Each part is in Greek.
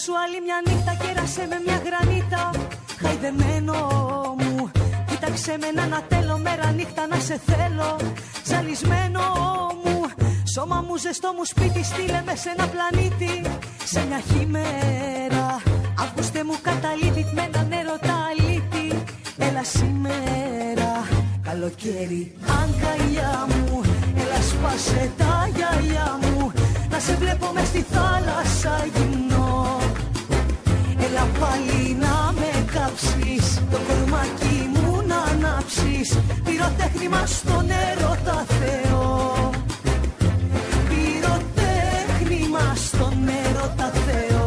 σου άλλη μια νύχτα, κέρασε με μια γρανίτα. Χαϊδεμένο μου, κοίταξε με να ανατέλω, μέρα νύχτα να σε θέλω. Ζαλισμένο μου, σώμα μου ζεστό μου σπίτι, στείλε με σε ένα πλανήτη. Σε μια χειμέρα, ακούστε μου καταλήτη, με έναν έρωτα αλήτη. Έλα σήμερα, καλοκαίρι, αγκαλιά μου. Έλα σπάσε τα γυαλιά μου, να σε βλέπω μες στη θάλασσα γυμνό. Έλα πάλι να με κάψεις, το κορμάκι μου να ανάψεις. Πυροτέχνημα στον έρωτα Θεό. Πυροτέχνημα στον έρωτα Θεό.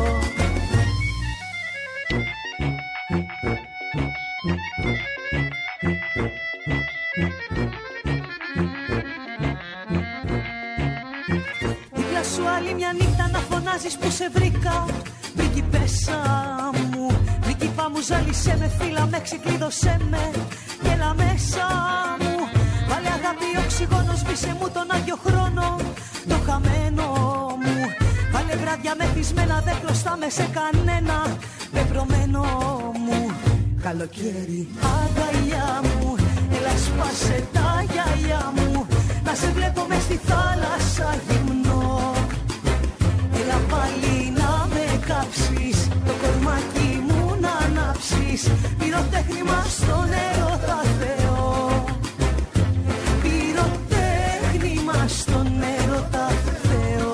Δίπλα σου άλλη μια νύχτα να φωνάζεις που σε βρήκα. Πριγκιπέσσα μου, πριγκιπά μου, ζάλισέ με, φύλλα με, ξεκλείδωσέ με. Και έλα μέσα μου, βάλε αγάπη οξυγόνο, σβήσε μου τον άγιο χρόνο. Το χαμένο μου, βάλε βράδια μεθυσμένα, δεν χρωστάμε σε κανένα. Πεπρωμένο μου, καλοκαίρι, αγκαλιά μου. Έλα σπάσε τα γυαλιά μου, να σε βλέπω μες στη θάλασσα γυμνό. Έλα πάλι να με κάψεις, το κορμάκι μου να ανάψεις. Πυροτέχνημα στον έρωτα Θεό. Πυροτέχνημα στον έρωτα Θεό.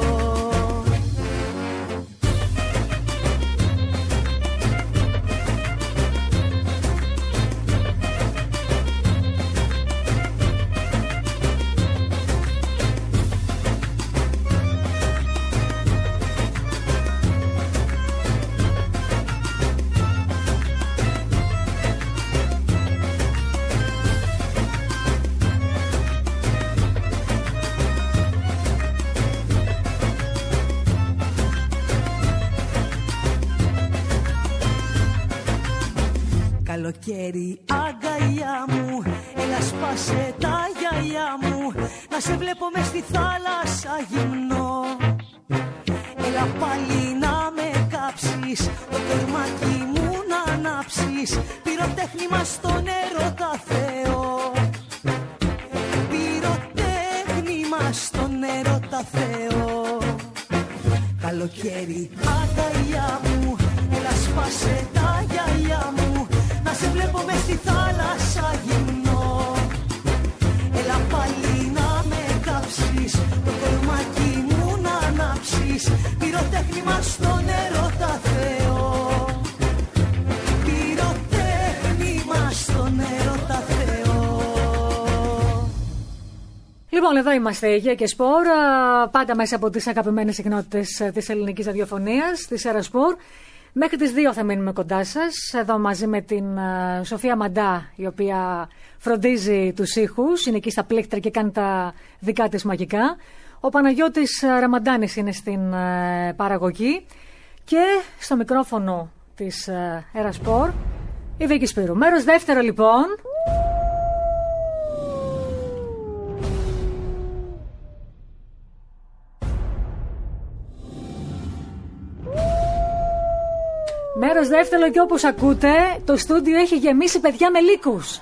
Καλοκαίρι, αγκαλιά μου, έλα σπάσε τα γυαλιά μου, να σε βλέπω μες στη θάλασσα γυμνό. Έλα πάλι να με κάψεις, το κορμάκι μου να ανάψεις. Πυροτέχνημα στον έρωτα Θεό. Πυροτέχνημα στον έρωτα Θεό. Καλοκαίρι, αγκαλιά μου, έλα σπάσε τα γυαλιά μου, να σε βλέπω μες στη θάλασσα γυμνό. Έλα πάλι να με κάψεις, το κορμάκι μου να ανάψεις. Πυροτέχνημα στον έρωτα Θεό. Πυροτέχνημα στον έρωτα Θεό. Λοιπόν, εδώ είμαστε η Γεια και Σπορ, πάντα μέσα από τις αγαπημένες συχνότητες της ελληνικής ραδιοφωνίας, της Έρα Σπορ. Μέχρι τις 2 θα μείνουμε κοντά σας, εδώ μαζί με την Σοφία Μαντά, η οποία φροντίζει τους ήχους, είναι εκεί στα πλήκτρα και κάνει τα δικά της μαγικά. Ο Παναγιώτης Ραμαντάνης είναι στην παραγωγή και στο μικρόφωνο της Έρα Σπορ η Βίκη Σπύρου. Μέρος δεύτερο λοιπόν. Μέρος δεύτερο και όπως ακούτε, το στούντιο έχει γεμίσει παιδιά με λύκους.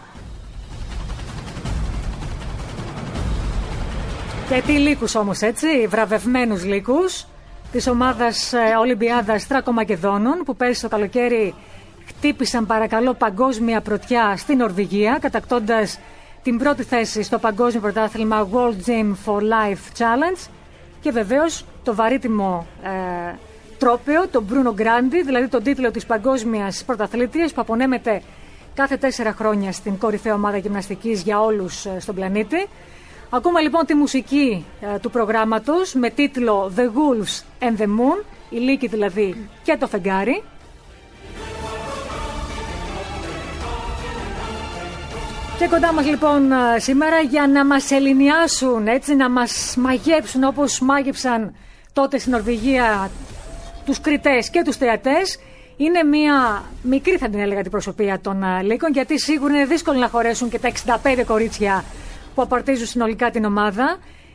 Και τι λύκους όμως, έτσι, βραβευμένους λύκους της ομάδας Ολυμπιάδας Θράκο-Μακεδόνων, που πέρυσι το καλοκαίρι χτύπησαν παρακαλώ παγκόσμια πρωτιά στην Νορβηγία, κατακτώντας την πρώτη θέση στο παγκόσμιο πρωτάθλημα World Gym for Life Challenge και βεβαίως το βαρύτιμο τρόπαιο, τον Bruno Grandi, δηλαδή τον τίτλο της παγκόσμιας πρωταθλήτριας που απονέμεται κάθε 4 χρόνια στην κορυφαία ομάδα γυμναστικής για όλους στον πλανήτη. Ακούμε λοιπόν τη μουσική του προγράμματος με τίτλο The Wolves and the Moon, η λύκη δηλαδή και το φεγγάρι. Και κοντά μας λοιπόν σήμερα για να μας ελληνιάσουν, έτσι, να μας μαγέψουν όπως μάγεψαν τότε στην Νορβηγία τους κριτές και τους θεατές. Είναι μια μικρή, θα την έλεγα, την προσωπία των λύκων, γιατί σίγουρα είναι δύσκολο να χωρέσουν και τα 65 κορίτσια που απαρτίζουν συνολικά την ομάδα.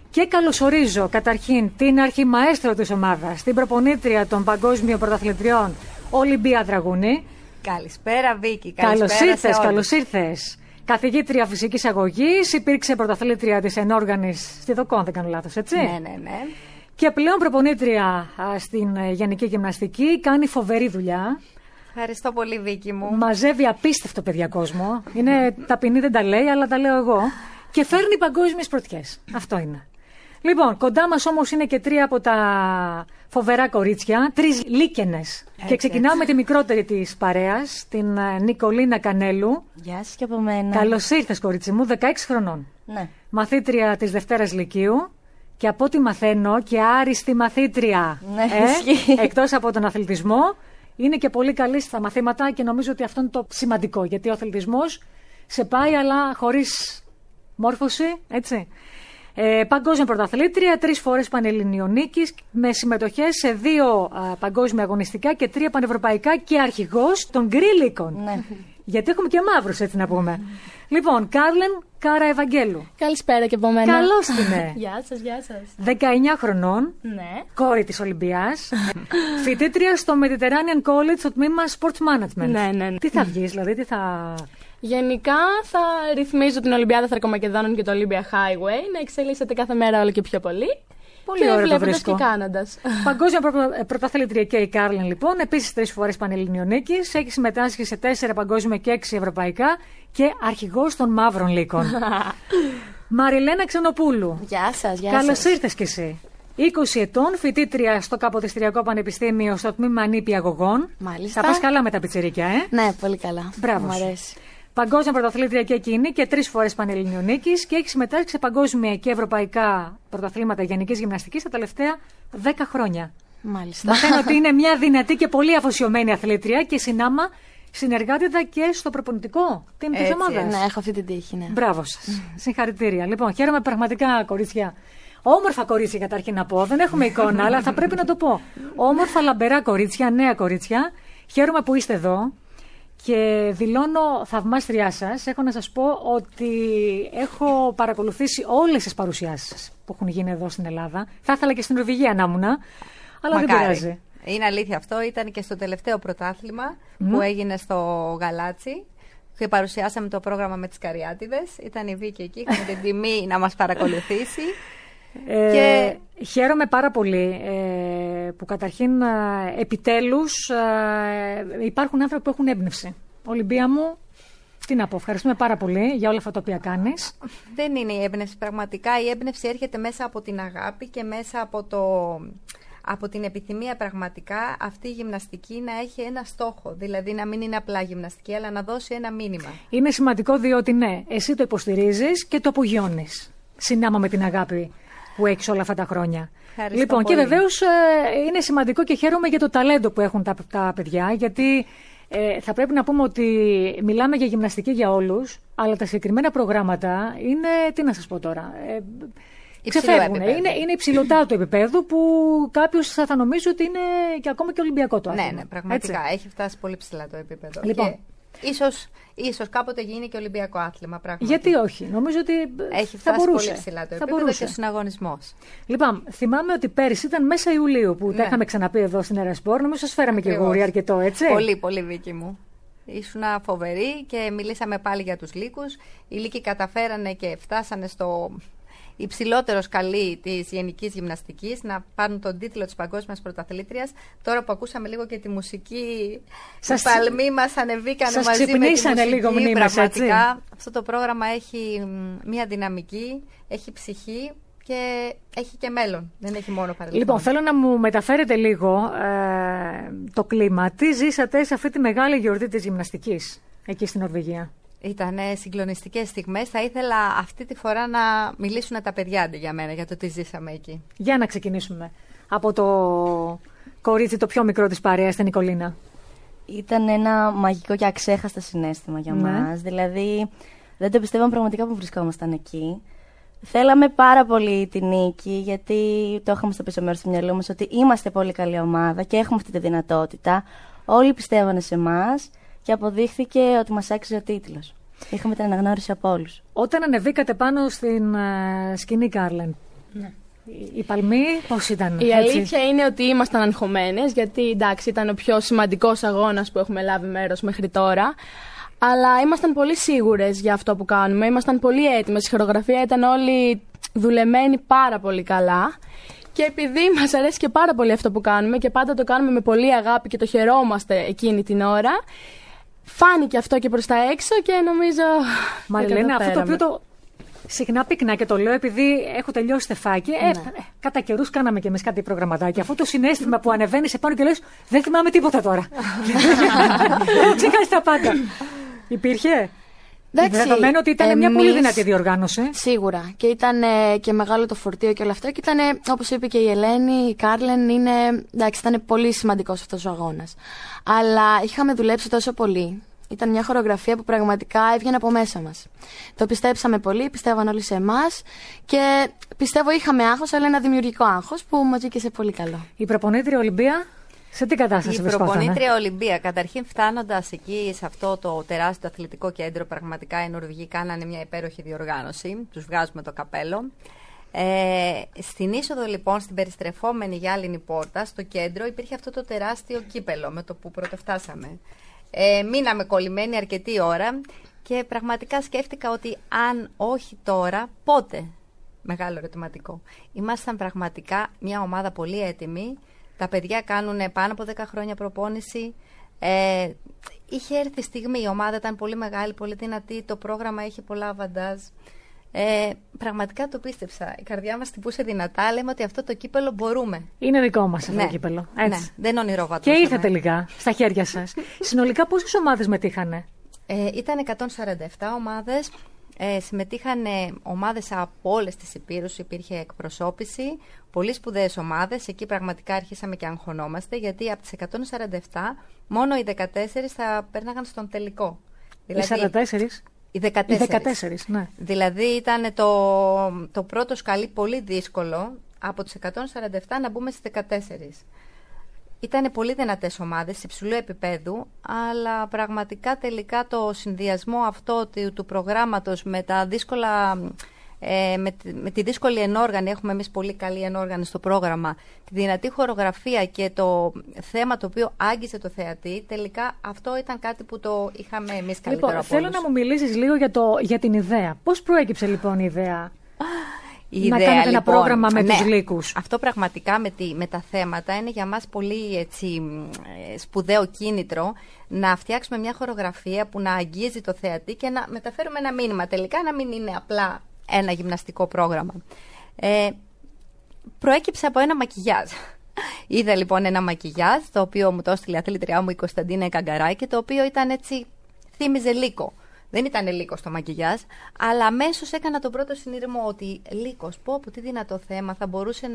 Και καλωσορίζω καταρχήν την αρχιμαέστρο της ομάδας, την προπονήτρια των παγκόσμιων πρωταθλητριών, Ολυμπία Δραγούνη. Καλησπέρα, Βίκη. Καλώς ήρθες. Καθηγήτρια φυσικής αγωγής, υπήρξε πρωταθλήτρια της ενόργανης στη Δοκόν, δεν κάνω λάθος, έτσι. Ναι. Και πλέον προπονήτρια στην γενική γυμναστική, κάνει φοβερή δουλειά. Ευχαριστώ πολύ, Βίκη μου. Μαζεύει απίστευτο παιδιά κόσμο. Είναι ταπεινή, δεν τα λέει, αλλά τα λέω εγώ. Και φέρνει παγκόσμιες πρωτιές. Αυτό είναι. Λοιπόν, κοντά μας όμως είναι και 3 από τα φοβερά κορίτσια, 3 λίκενες. Και ξεκινάω με τη μικρότερη της παρέας, την Νικολίνα Κανέλου. Γεια σας και από μένα. Καλώς ήρθες, κορίτσι μου, 16 χρονών. Ναι. Μαθήτρια της Δευτέρας Λυκείου. Και από ό,τι μαθαίνω και άριστη μαθήτρια. Ναι, ισχύει. Εκτός από τον αθλητισμό, είναι και πολύ καλή στα μαθήματα και νομίζω ότι αυτό είναι το σημαντικό. Γιατί ο αθλητισμός σε πάει, αλλά χωρίς μόρφωση, έτσι. Παγκόσμια πρωταθλήτρια, 3 φορές πανελληνιών νίκης, με συμμετοχές σε 2 παγκόσμια αγωνιστικά και 3 πανευρωπαϊκά και αρχηγός των γκρίλικων. Ναι. Γιατί έχουμε και μαύρους, έτσι να πούμε. Λοιπόν, Κάρλεν Κάρα Ευαγγέλου. Καλησπέρα και από μένα. Καλώς την. Γεια σας, γεια σας. 19 χρονών, Ναι. κόρη της Ολυμπίας, φοιτήτρια στο Mediterranean College στο τμήμα Sports Management. Ναι. Τι θα βγεις, δηλαδή, τι θα... Γενικά θα ρυθμίζω την Ολυμπιάδα Θρακομακεδόνων και το Olympia Highway να εξελίσσεται κάθε μέρα όλο και πιο πολύ. Πολύ και ωραία το βλέποντας βρίσκω. και κάνοντας. Παγκόσμια πρωταθλήτρια και η Κάρλεν, λοιπόν. Επίσης 3 φορές πανελληνιών νίκης. Έχει συμμετάσχει σε 4 παγκόσμια και 6 ευρωπαϊκά και αρχηγός των μαύρων λύκων. Μαριλένα Ξενοπούλου. Γεια σας. Καλώς ήρθες κι εσύ. 20 ετών, φοιτήτρια στο Καποδιστριακό Πανεπιστήμιο στο τμήμα νηπιαγωγών. Μάλιστα. Θα πας καλά με τα πιτσιρίκια, Ναι, πολύ καλά. Μπράβο. Μου σου. αρέσει. Παγκόσμια πρωταθλήτρια και εκείνη και 3 φορές πανελληνιών νίκης και έχει συμμετάσχει σε παγκόσμια και ευρωπαϊκά πρωταθλήματα γενικής γυμναστικής τα τελευταία 10 χρόνια. Μάλιστα. Μαθαίνω ότι είναι μια δυνατή και πολύ αφοσιωμένη αθλήτρια και συνάμα συνεργάτητα και στο προπονητικό team της ομάδας. Ναι, έχω αυτή την τύχη, ναι. Μπράβο σας. Συγχαρητήρια. Λοιπόν, χαίρομαι πραγματικά, κορίτσια. Όμορφα κορίτσια καταρχήν να πω. Δεν έχουμε εικόνα, αλλά θα πρέπει να το πω. Όμορφα, λαμπερά κορίτσια, νέα κορίτσια. Χαίρομαι που είστε εδώ. Και δηλώνω θαυμάστριά σας. Έχω να σας πω ότι έχω παρακολουθήσει όλες τις παρουσιάσεις σας που έχουν γίνει εδώ στην Ελλάδα. Θα ήθελα και στην Νορβηγία να ήμουν, αλλά Μακάρι. δεν πειράζει. Είναι αλήθεια αυτό. Ήταν και στο τελευταίο πρωτάθλημα που έγινε στο Γαλάτσι. Και παρουσιάσαμε το πρόγραμμα με τις Καριάτιδες. Ήταν η Βίκη εκεί. Είχαμε την τιμή να μας παρακολουθήσει. Και χαίρομαι πάρα πολύ που καταρχήν επιτέλους υπάρχουν άνθρωποι που έχουν έμπνευση. Ολυμπία μου, τι να πω, ευχαριστούμε πάρα πολύ για όλα αυτά τα οποία κάνεις. Δεν είναι η έμπνευση πραγματικά. Η έμπνευση έρχεται μέσα από την αγάπη και μέσα από την επιθυμία πραγματικά αυτή η γυμναστική να έχει ένα στόχο. Δηλαδή να μην είναι απλά γυμναστική, αλλά να δώσει ένα μήνυμα. Είναι σημαντικό διότι ναι, εσύ το υποστηρίζεις και το απογειώνεις. Συνάμα με την αγάπη που έχεις όλα αυτά τα χρόνια. Ευχαριστώ Λοιπόν, πολύ. και βεβαίως είναι σημαντικό και χαίρομαι για το ταλέντο που έχουν τα παιδιά, γιατί θα πρέπει να πούμε ότι μιλάμε για γυμναστική για όλους, αλλά τα συγκεκριμένα προγράμματα είναι, τι να σας πω τώρα, ξεφεύγουν. Είναι υψηλωτά του επίπεδου που κάποιος θα νομίζει ότι είναι και ακόμα και ολυμπιακό το άθλημα. Ναι, πραγματικά. Έτσι. Έχει φτάσει πολύ ψηλά το επίπεδο. Λοιπόν. Και ίσως κάποτε γίνει και ολυμπιακό άθλημα. Πράγματι. Γιατί όχι, νομίζω ότι έχει θα φτάσει μπορούσε. πολύ ψηλά το Θα επίπεδο μπορούσε. και ο συναγωνισμός. Λοιπόν, θυμάμαι ότι πέρυσι ήταν μέσα Ιουλίου που τα είχαμε ξαναπεί εδώ στην Ερασπόρ. Νομίζω σας φέραμε και γούρι αρκετό, έτσι. Πολύ, πολύ, Βίκη μου. Ήσουν φοβερή και μιλήσαμε πάλι για τους λύκους. Οι λύκοι καταφέρανε και φτάσανε στο υψηλότερο σκαλί της γενικής γυμναστικής να πάρουν τον τίτλο της παγκόσμιας πρωταθλήτριας. Τώρα που ακούσαμε λίγο και τη μουσική, οι παλμοί μας ανεβήκανε μαζί με τη μουσική. Λίγο μνήμες, πραγματικά έτσι. αυτό το πρόγραμμα έχει μια δυναμική, έχει ψυχή και έχει και μέλλον. Δεν έχει μόνο παρελθόν. Λοιπόν, θέλω να μου μεταφέρετε λίγο το κλίμα. Τι ζήσατε σε αυτή τη μεγάλη γιορτή της γυμναστικής εκεί στην Νορβηγία? Ήταν συγκλονιστικές στιγμές. Θα ήθελα αυτή τη φορά να μιλήσουν τα παιδιά αντί για μένα για το τι ζήσαμε εκεί. Για να ξεκινήσουμε από το κορίτσι το πιο μικρό της παρέας, την Νικολίνα. Ήταν ένα μαγικό και αξέχαστο συναίσθημα για μας. Δηλαδή, δεν το πιστεύαμε πραγματικά που βρισκόμασταν εκεί. Θέλαμε πάρα πολύ τη νίκη, γιατί το είχαμε στο πίσω μέρος του μυαλού μας ότι είμαστε πολύ καλή ομάδα και έχουμε αυτή τη δυνατότητα. Όλοι πιστεύανε σε εμάς και αποδείχθηκε ότι μας άξιζε ο τίτλος. Είχαμε την αναγνώριση από όλους. Όταν ανεβήκατε πάνω στην σκηνή, Κάρλεν, Ναι. Η Παλμή πώς ήταν? Η αλήθεια είναι ότι ήμασταν αγχωμένες, γιατί εντάξει ήταν ο πιο σημαντικός αγώνας που έχουμε λάβει μέρος μέχρι τώρα. Αλλά ήμασταν πολύ σίγουρες για αυτό που κάνουμε, ήμασταν πολύ έτοιμες. Η χορογραφία ήταν όλοι δουλεμένη πάρα πολύ καλά. Και επειδή μας αρέσει και πάρα πολύ αυτό που κάνουμε και πάντα το κάνουμε με πολύ αγάπη και το χαιρόμαστε εκείνη την ώρα, φάνηκε αυτό και προς τα έξω και νομίζω. Μαριλένα, αυτό το οποίο συχνά πυκνά και το λέω επειδή έχω τελειώσει στεφάκι. Κατά καιρούς κάναμε κι εμείς κάτι προγραμματάκι. Αυτό το συναίσθημα που ανεβαίνει σε πάνω και λες, δεν θυμάμαι τίποτα τώρα. Ξεχάσει τα πάντα. Υπήρχε. Δεδομένου ότι ήταν μια πολύ δυνατή διοργάνωση. Σίγουρα. Και ήταν και μεγάλο το φορτίο και όλα αυτά. Και ήταν, όπως είπε και η Ελένη, η Κάρλεν, ήταν πολύ σημαντικός αυτός ο αγώνας. Αλλά είχαμε δουλέψει τόσο πολύ. Ήταν μια χορογραφία που πραγματικά έβγαινε από μέσα μας. Το πιστέψαμε πολύ, πιστεύαν όλοι σε εμάς και πιστεύω είχαμε άγχος, αλλά ένα δημιουργικό άγχος που μας βγήκε σε πολύ καλό. Η προπονήτρια Ολυμπία, σε τι κατάσταση βρισκόταν? Η προπονήτρια Ολυμπία, καταρχήν φτάνοντας εκεί σε αυτό το τεράστιο αθλητικό κέντρο, πραγματικά οι Νορβηγοί κάνανε μια υπέροχη διοργάνωση, τους βγάζουμε το καπέλο. Στην είσοδο λοιπόν, στην περιστρεφόμενη γυάλινη πόρτα, στο κέντρο υπήρχε αυτό το τεράστιο κύπελο με το που πρωτοφτάσαμε. Μείναμε κολλημένοι αρκετή ώρα και πραγματικά σκέφτηκα ότι αν όχι τώρα, πότε? Μεγάλο ερωτηματικό. Ήμασταν πραγματικά μια ομάδα πολύ έτοιμη. Τα παιδιά κάνουν πάνω από 10 χρόνια προπόνηση. Είχε έρθει η στιγμή, η ομάδα ήταν πολύ μεγάλη, πολύ δυνατή, το πρόγραμμα είχε πολλά αβαντάζ. Πραγματικά το πίστεψα. Η καρδιά μας χτυπούσε δυνατά. Λέμε ότι αυτό το κύπελο μπορούμε. Είναι δικό μας αυτό το κύπελο. Έτσι. Ναι, δεν ονειροβατούσαμε. Και ήρθε τελικά στα χέρια σας. Συνολικά πόσες ομάδες μετήχανε? Ήταν 147 ομάδες. Συμμετείχαν ομάδες από όλες τις υπήρους, υπήρχε εκπροσώπηση, πολύ σπουδαίες ομάδες. Εκεί πραγματικά αρχίσαμε και αγχωνόμαστε, γιατί από τις 147 μόνο οι 14 θα πέρναγαν στον τελικό. Δηλαδή, οι 44? Οι 14, ναι. Δηλαδή ήταν το πρώτο σκαλί πολύ δύσκολο, από τις 147 να μπούμε στις 14. Ήταν πολύ δυνατές ομάδες, υψηλού επίπεδου, αλλά πραγματικά τελικά το συνδυασμό αυτό του προγράμματος με τα δύσκολα, με τη δύσκολη ενόργανη, έχουμε εμείς πολύ καλή ενόργανη στο πρόγραμμα, τη δυνατή χορογραφία και το θέμα το οποίο άγγιζε το θεατή, τελικά αυτό ήταν κάτι που το είχαμε εμείς καλύτερο από όλους. Θέλω να μου μιλήσεις λίγο για την ιδέα. Πώς προέκυψε λοιπόν η ιδέα? Να κάνετε ένα πρόγραμμα με τους λύκους. Αυτό πραγματικά με τα θέματα είναι για μας πολύ σπουδαίο κίνητρο να φτιάξουμε μια χορογραφία που να αγγίζει το θεατή και να μεταφέρουμε ένα μήνυμα. Τελικά να μην είναι απλά ένα γυμναστικό πρόγραμμα. Προέκυψε από ένα μακιγιάζ. Είδα λοιπόν ένα μακιγιάζ, το οποίο μου το έστειλε η αθλήτριά μου η Κωνσταντίνα Καγκαράκη, το οποίο ήταν έτσι, θύμιζε λύκο. Δεν ήταν λύκος το μακιγιάζ, αλλά αμέσως έκανα τον πρώτο συνειρμό ότι λύκος, πω τι δυνατό θέμα, θα μπορούσε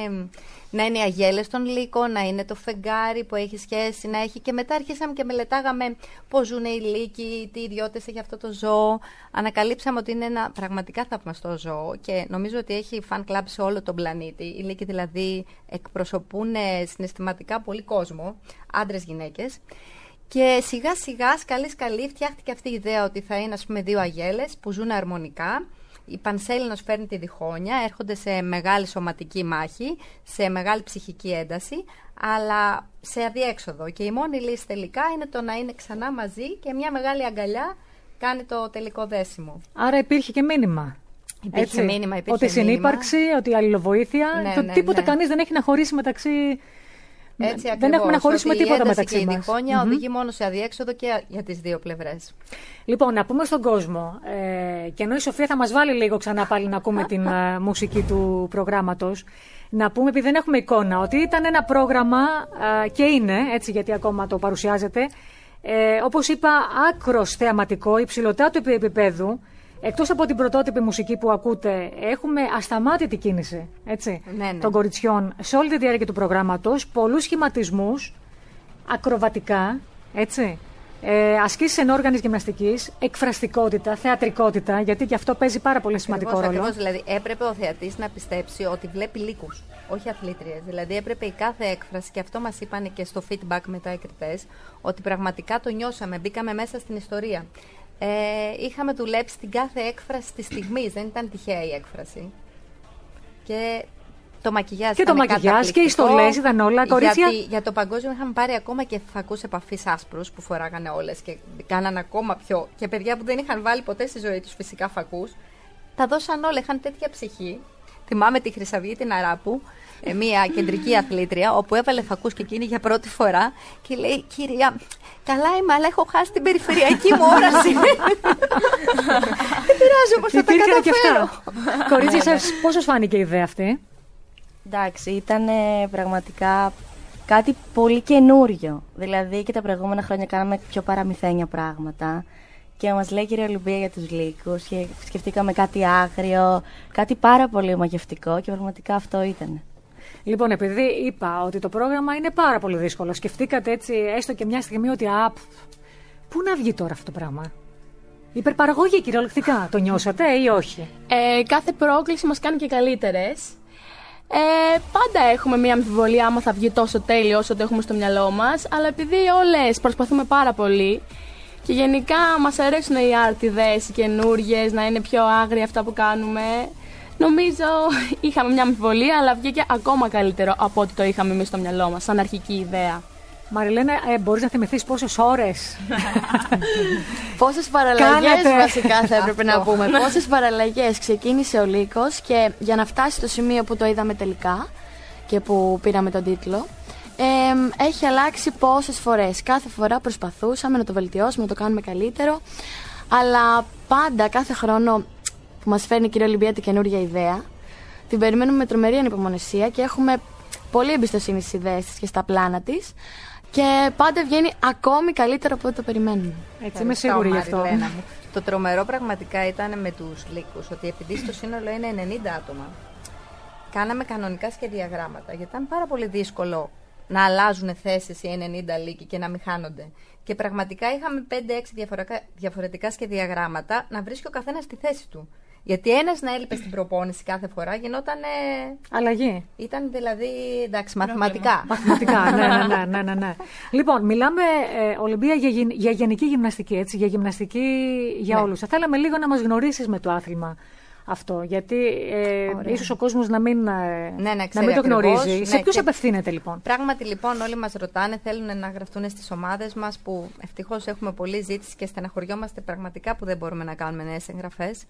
να είναι οι αγέλες των λύκων, να είναι το φεγγάρι που έχει σχέση, να έχει. Και μετά αρχίσαμε και μελετάγαμε πώς ζουν οι λύκοι, τι ιδιότητες έχει αυτό το ζώο. Ανακαλύψαμε ότι είναι ένα πραγματικά θαυμαστό ζώο και νομίζω ότι έχει fan club σε όλο τον πλανήτη. Οι λύκοι δηλαδή εκπροσωπούν συναισθηματικά πολύ κόσμο, άντρες, γυναίκες. Και σιγά σιγά, σκαλί φτιάχτηκε αυτή η ιδέα ότι θα είναι, ας πούμε, δύο αγέλες που ζουν αρμονικά. Η Πανσέλινος φέρνει τη διχόνια, έρχονται σε μεγάλη σωματική μάχη, σε μεγάλη ψυχική ένταση, αλλά σε αδιέξοδο. Και η μόνη λύση τελικά είναι το να είναι ξανά μαζί και μια μεγάλη αγκαλιά κάνει το τελικό δέσιμο. Άρα υπήρχε και μήνυμα. Υπήρχε μήνυμα, ότι συνύπαρξη, ότι αλληλοβοήθεια, τίποτα κανείς δεν έχει να χωρίσει μεταξύ. Έτσι, δεν έχουμε να χωρίσουμε τίποτα μεταξύ μας. Και η διχόνια οδηγεί μόνο σε αδιέξοδο και για τις δύο πλευρές. Λοιπόν, να πούμε στον κόσμο, και ενώ η Σοφία θα μας βάλει λίγο ξανά πάλι να ακούμε την μουσική του προγράμματος, να πούμε, επειδή δεν έχουμε εικόνα, ότι ήταν ένα πρόγραμμα και είναι, έτσι γιατί ακόμα το παρουσιάζεται, όπως είπα, άκρος θεαματικό, υψηλωτά του επίπεδου. Εκτός από την πρωτότυπη μουσική που ακούτε, έχουμε ασταμάτητη κίνηση, έτσι, των κοριτσιών σε όλη τη διάρκεια του προγράμματος, πολλούς σχηματισμούς, ακροβατικά, έτσι, ασκήσεις ενόργανης γυμναστικής, εκφραστικότητα, θεατρικότητα, γιατί και αυτό παίζει πάρα πολύ σημαντικό ρόλο. Ακριβώς, δηλαδή έπρεπε ο θεατής να πιστέψει ότι βλέπει λύκους, όχι αθλήτριες. Δηλαδή έπρεπε η κάθε έκφραση, και αυτό μας είπαν και στο feedback μετά οι κριτές, ότι πραγματικά το νιώσαμε, μπήκαμε μέσα στην ιστορία. Είχαμε δουλέψει την κάθε έκφραση της στιγμής, δεν ήταν τυχαία η έκφραση. και το μακιγιάζ. Και το μακιγιάζ και οι στολές ήταν όλα. Κορίτσια. Γιατί για το παγκόσμιο είχαμε πάρει ακόμα και φακούς επαφής άσπρους που φοράγανε όλες και κάνανε ακόμα πιο. Και παιδιά που δεν είχαν βάλει ποτέ στη ζωή τους φυσικά φακούς, τα δώσαν όλα. Είχαν τέτοια ψυχή. Θυμάμαι τη Χρυσαυγή την Αράπου, μια κεντρική αθλήτρια, όπου έβαλε φακούς και εκείνη για πρώτη φορά και λέει: Κυρία, καλά είμαι, αλλά έχω χάσει την περιφερειακή μου όραση. Δεν πειράζει, όμως θα τα καταφέρω. Κορίτσια σας, πώς σας φάνηκε η ιδέα αυτή? Εντάξει, ήταν πραγματικά κάτι πολύ καινούριο. Δηλαδή και τα προηγούμενα χρόνια κάναμε πιο παραμυθένια πράγματα. Και μας λέει η κυρία Ολυμπία για τους λύκους και σκεφτήκαμε κάτι άγριο, κάτι πάρα πολύ μαγευτικό και πραγματικά αυτό ήταν. Λοιπόν, επειδή είπα ότι το πρόγραμμα είναι πάρα πολύ δύσκολο, σκεφτήκατε έτσι έστω και μια στιγμή ότι πού να βγει τώρα αυτό το πράγμα? Υπερπαραγωγή κυριολεκτικά, το νιώσατε ή όχι? Κάθε πρόκληση μας κάνει και καλύτερες. Πάντα έχουμε μια αμφιβολία άμα θα βγει τόσο τέλειο όσο το έχουμε στο μυαλό μας, αλλά επειδή όλες προσπαθούμε πάρα πολύ και γενικά μας αρέσουν οι art-ιδέες, οι καινούριες, να είναι πιο άγρια αυτά που κάνουμε, νομίζω είχαμε μια αμφιβολία, αλλά βγήκε ακόμα καλύτερο από ό,τι το είχαμε εμείς στο μυαλό μας, σαν αρχική ιδέα. Μαριλένα, μπορείς να θυμηθείς πόσες ώρες? Πόσες παραλλαγές βασικά θα έπρεπε να πούμε. Πόσες παραλλαγές ξεκίνησε ο Λύκος και για να φτάσει στο σημείο που το είδαμε τελικά και που πήραμε τον τίτλο, έχει αλλάξει πόσες φορές. Κάθε φορά προσπαθούσαμε να το βελτιώσουμε, να το κάνουμε καλύτερο, αλλά πάντα κάθε χρόνο που μας φέρνει η κυρία Ολυμπία την καινούργια ιδέα, την περιμένουμε με τρομερή ανυπομονησία και έχουμε πολύ εμπιστοσύνη στις ιδέες της και στα πλάνα της. Και πάντα βγαίνει ακόμη καλύτερο από ό,τι το περιμένουμε. Έτσι, είμαι σίγουρη γι' αυτό. Το τρομερό πραγματικά ήταν με τους λύκους, ότι επειδή στο σύνολο είναι 90 άτομα, κάναμε κανονικά σχεδιαγράμματα, γιατί ήταν πάρα πολύ δύσκολο να αλλάζουν θέσεις οι 90 λύκοι και να μην χάνονται. Και πραγματικά είχαμε 5-6 διαφορετικά σχεδιαγράμματα να βρίσκει ο καθένας στη θέση του. Γιατί ένας να έλειπε στην προπόνηση κάθε φορά γινόταν. Αλλαγή. Ήταν δηλαδή. Εντάξει, μαθηματικά. Μαθηματικά, ναι. Λοιπόν, μιλάμε, Ολυμπία, για γενική γυμναστική, έτσι, για γυμναστική για όλους. Θα θέλαμε λίγο να μας γνωρίσεις με το άθλημα αυτό, γιατί ίσως ο κόσμος να μην το γνωρίζει. Σε ποιους απευθύνεται λοιπόν? Πράγματι λοιπόν όλοι μας ρωτάνε, θέλουν να γραφτούν στις ομάδες μας, που ευτυχώς έχουμε πολλή ζήτηση και στεναχωριόμαστε πραγματικά που δεν μπορούμε να κάνουμε νέες εγγραφές.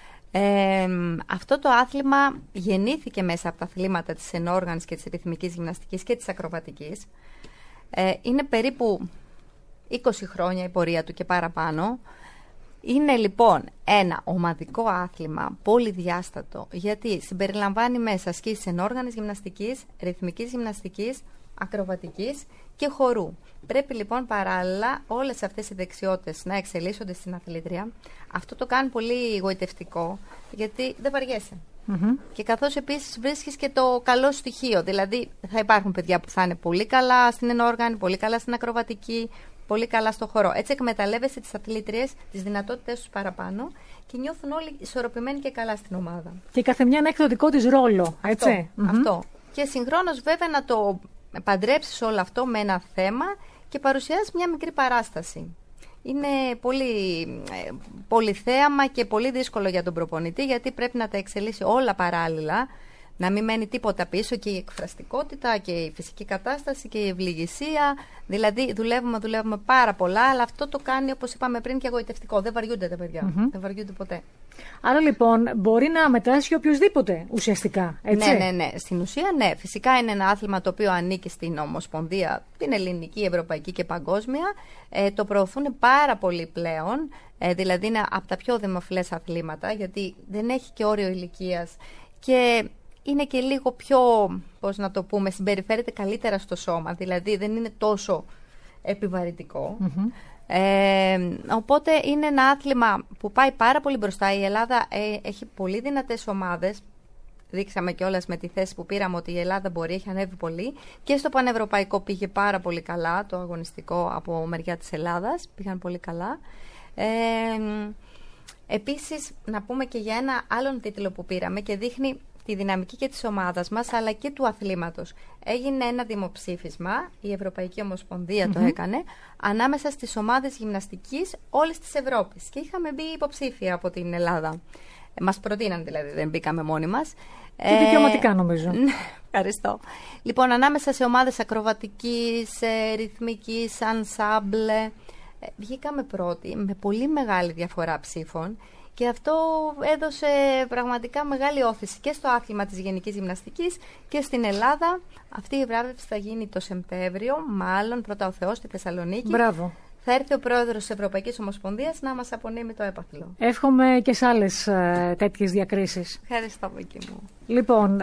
Αυτό το άθλημα γεννήθηκε μέσα από τα αθλήματα της ενόργανης και της ρυθμικής γυμναστικής και της ακροβατικής. Είναι περίπου 20 χρόνια η πορεία του και παραπάνω. Είναι λοιπόν ένα ομαδικό άθλημα πολυδιάστατο, γιατί συμπεριλαμβάνει μέσα ασκήσεις ενόργανης γυμναστικής, ρυθμικής γυμναστικής, ακροβατικής και χορού. Πρέπει λοιπόν παράλληλα όλες αυτές οι δεξιότητες να εξελίσσονται στην αθλήτρια. Αυτό το κάνει πολύ γοητευτικό, γιατί δεν βαριέσαι. Και καθώς επίσης βρίσκεις και το καλό στοιχείο. Δηλαδή θα υπάρχουν παιδιά που θα είναι πολύ καλά στην ενόργανη, πολύ καλά στην ακροβατική, πολύ καλά στο χορό. Έτσι εκμεταλλεύεσαι τις αθλήτριες, τις δυνατότητες τους παραπάνω και νιώθουν όλοι ισορροπημένοι και καλά στην ομάδα. Και κάθε μια να έχει το δικό της ρόλο, έτσι. Αυτό. Και συγχρόνως βέβαια να το παντρέψεις όλο αυτό με ένα θέμα και παρουσιάζεις μια μικρή παράσταση. Είναι πολύ θέαμα και πολύ δύσκολο για τον προπονητή, γιατί πρέπει να τα εξελίσσει όλα παράλληλα, να μην μένει τίποτα πίσω, και η εκφραστικότητα και η φυσική κατάσταση και η ευληγησία. Δηλαδή δουλεύουμε πάρα πολλά, αλλά αυτό το κάνει, όπως είπαμε πριν, και εγωιτευτικό. Δεν βαριούνται τα παιδιά. Δεν βαριούνται ποτέ. Άρα λοιπόν μπορεί να μετάσχει οποιοδήποτε ουσιαστικά, έτσι. Ναι. Στην ουσία ναι. Φυσικά είναι ένα άθλημα το οποίο ανήκει στην Ομοσπονδία, την ελληνική, ευρωπαϊκή και παγκόσμια. Το προωθούν πάρα πολύ πλέον. Δηλαδή είναι από τα πιο δημοφιλές αθλήματα, γιατί δεν έχει και όριο ηλικίας και είναι και λίγο πιο, πώς να το πούμε, συμπεριφέρεται καλύτερα στο σώμα. Δηλαδή δεν είναι τόσο επιβαρυντικό. Οπότε είναι ένα άθλημα που πάει πάρα πολύ μπροστά. Η Ελλάδα έχει πολύ δυνατές ομάδες. Δείξαμε κιόλας με τη θέση που πήραμε ότι η Ελλάδα μπορεί, έχει ανέβει πολύ. Και στο πανευρωπαϊκό πήγε πάρα πολύ καλά, το αγωνιστικό από μεριά της Ελλάδας. Πήγαν πολύ καλά. Επίσης, να πούμε και για ένα άλλον τίτλο που πήραμε και δείχνει τη δυναμική και της ομάδας μας, αλλά και του αθλήματος. Έγινε ένα δημοψήφισμα, η Ευρωπαϊκή Ομοσπονδία το έκανε, ανάμεσα στις ομάδες γυμναστικής όλης της Ευρώπης. Και είχαμε μπει υποψήφια από την Ελλάδα. Μας προτείναν δηλαδή, δεν μπήκαμε μόνοι μας. Και δικαιωματικά νομίζω. Ευχαριστώ. Λοιπόν, ανάμεσα σε ομάδες ακροβατικής, ρυθμικής, ανσάμπλε, βγήκαμε πρώτοι με πολύ μεγάλη διαφορά ψήφων. Και αυτό έδωσε πραγματικά μεγάλη όθηση και στο άθλημα της γενικής γυμναστικής και στην Ελλάδα. Αυτή η βράβευση θα γίνει το Σεπτέμβριο, μάλλον πρώτα ο Θεός στη Θεσσαλονίκη. Μπράβο. Θα έρθει ο πρόεδρος της Ευρωπαϊκής Ομοσπονδίας να μας απονείμει το έπαθλο. Εύχομαι και σε άλλες τέτοιες διακρίσεις. Ευχαριστώ, Βίκη μου. Λοιπόν,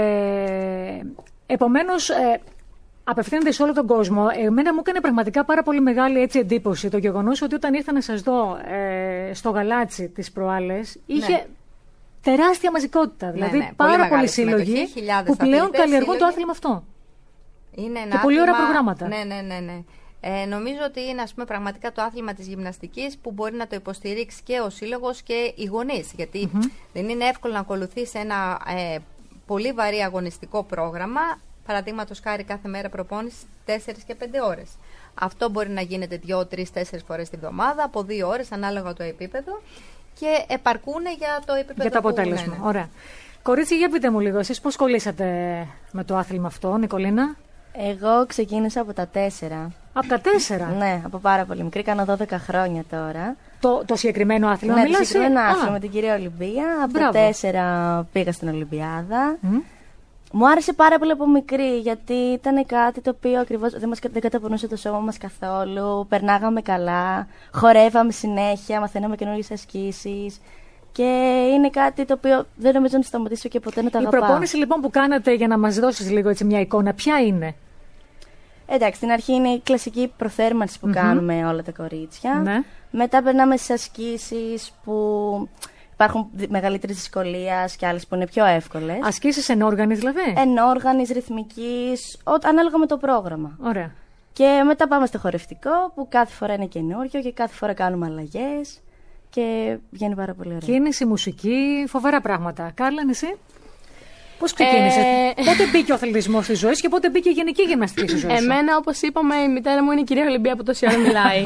επομένως, απευθύνεται σε όλο τον κόσμο. Εμένα μου έκανε πραγματικά πάρα πολύ μεγάλη εντύπωση το γεγονός ότι όταν ήρθα να σας δω στο Γαλάτσι τις προάλλες, είχε τεράστια μαζικότητα. Δηλαδή πάρα πολλοί σύλλογοι που πλέον καλλιεργούν το άθλημα αυτό. Είναι ένα και πολύ ωραία προγράμματα. Ναι. Νομίζω ότι είναι πραγματικά το άθλημα της γυμναστικής που μπορεί να το υποστηρίξει και ο σύλλογος και οι γονείς. Γιατί δεν είναι εύκολο να ακολουθείς ένα πολύ βαρύ αγωνιστικό πρόγραμμα. Παραδείγματος χάρη κάθε μέρα προπόνηση 4 και 5 ώρες. Αυτό μπορεί να γίνεται 2, 3, 4 φορές τη βδομάδα, από 2 ώρες ανάλογα το επίπεδο και επαρκούν για το επίπεδο. Για το αποτέλεσμα. Ωραία. Κορίτσι, για πείτε μου λίγο, εσείς πώς κολλήσατε με το άθλημα αυτό, Νικολίνα? Εγώ ξεκίνησα από τα 4. Από τα 4? Ναι, από πάρα πολύ μικρή. Κάνα 12 χρόνια τώρα. Το συγκεκριμένο άθλημα, ναι, το συγκεκριμένο άθλημα με την κυρία Ολυμπία. Από τα 4 πήγα στην Ολυμπιάδα. Μου άρεσε πάρα πολύ από μικρή, γιατί ήταν κάτι το οποίο ακριβώς δεν καταπονούσε το σώμα μας καθόλου. Περνάγαμε καλά, χορεύαμε συνέχεια, μαθαίναμε καινούργιες ασκήσεις. Και είναι κάτι το οποίο δεν νομίζω να σταματήσω και ποτέ να το αγαπάω. Η προπόνηση λοιπόν που κάνατε, για να μας δώσεις λίγο έτσι μια εικόνα, ποια είναι? Εντάξει, στην αρχή είναι η κλασική προθέρμανση που κάνουμε όλα τα κορίτσια. Ναι. Μετά περνάμε στις ασκήσεις που υπάρχουν μεγαλύτερης δυσκολίας και άλλες που είναι πιο εύκολες. Ασκήσεις ενόργανης δηλαδή? Ενόργανης, ρυθμικής, ανάλογα με το πρόγραμμα. Ωραία. Και μετά πάμε στο χορευτικό που κάθε φορά είναι καινούριο και κάθε φορά κάνουμε αλλαγές. Και βγαίνει πάρα πολύ ωραία. Κίνηση, μουσική, φοβερά πράγματα. Κάρλα, εσύ? Πώς ξεκίνησε, πότε μπήκε ο αθλητισμός στη ζωή και πότε μπήκε η γενική γυμναστική στη ζωή σου? Εμένα, όπως είπαμε, η μητέρα μου είναι η κυρία Ολυμπία που τόση ώρα μιλάει.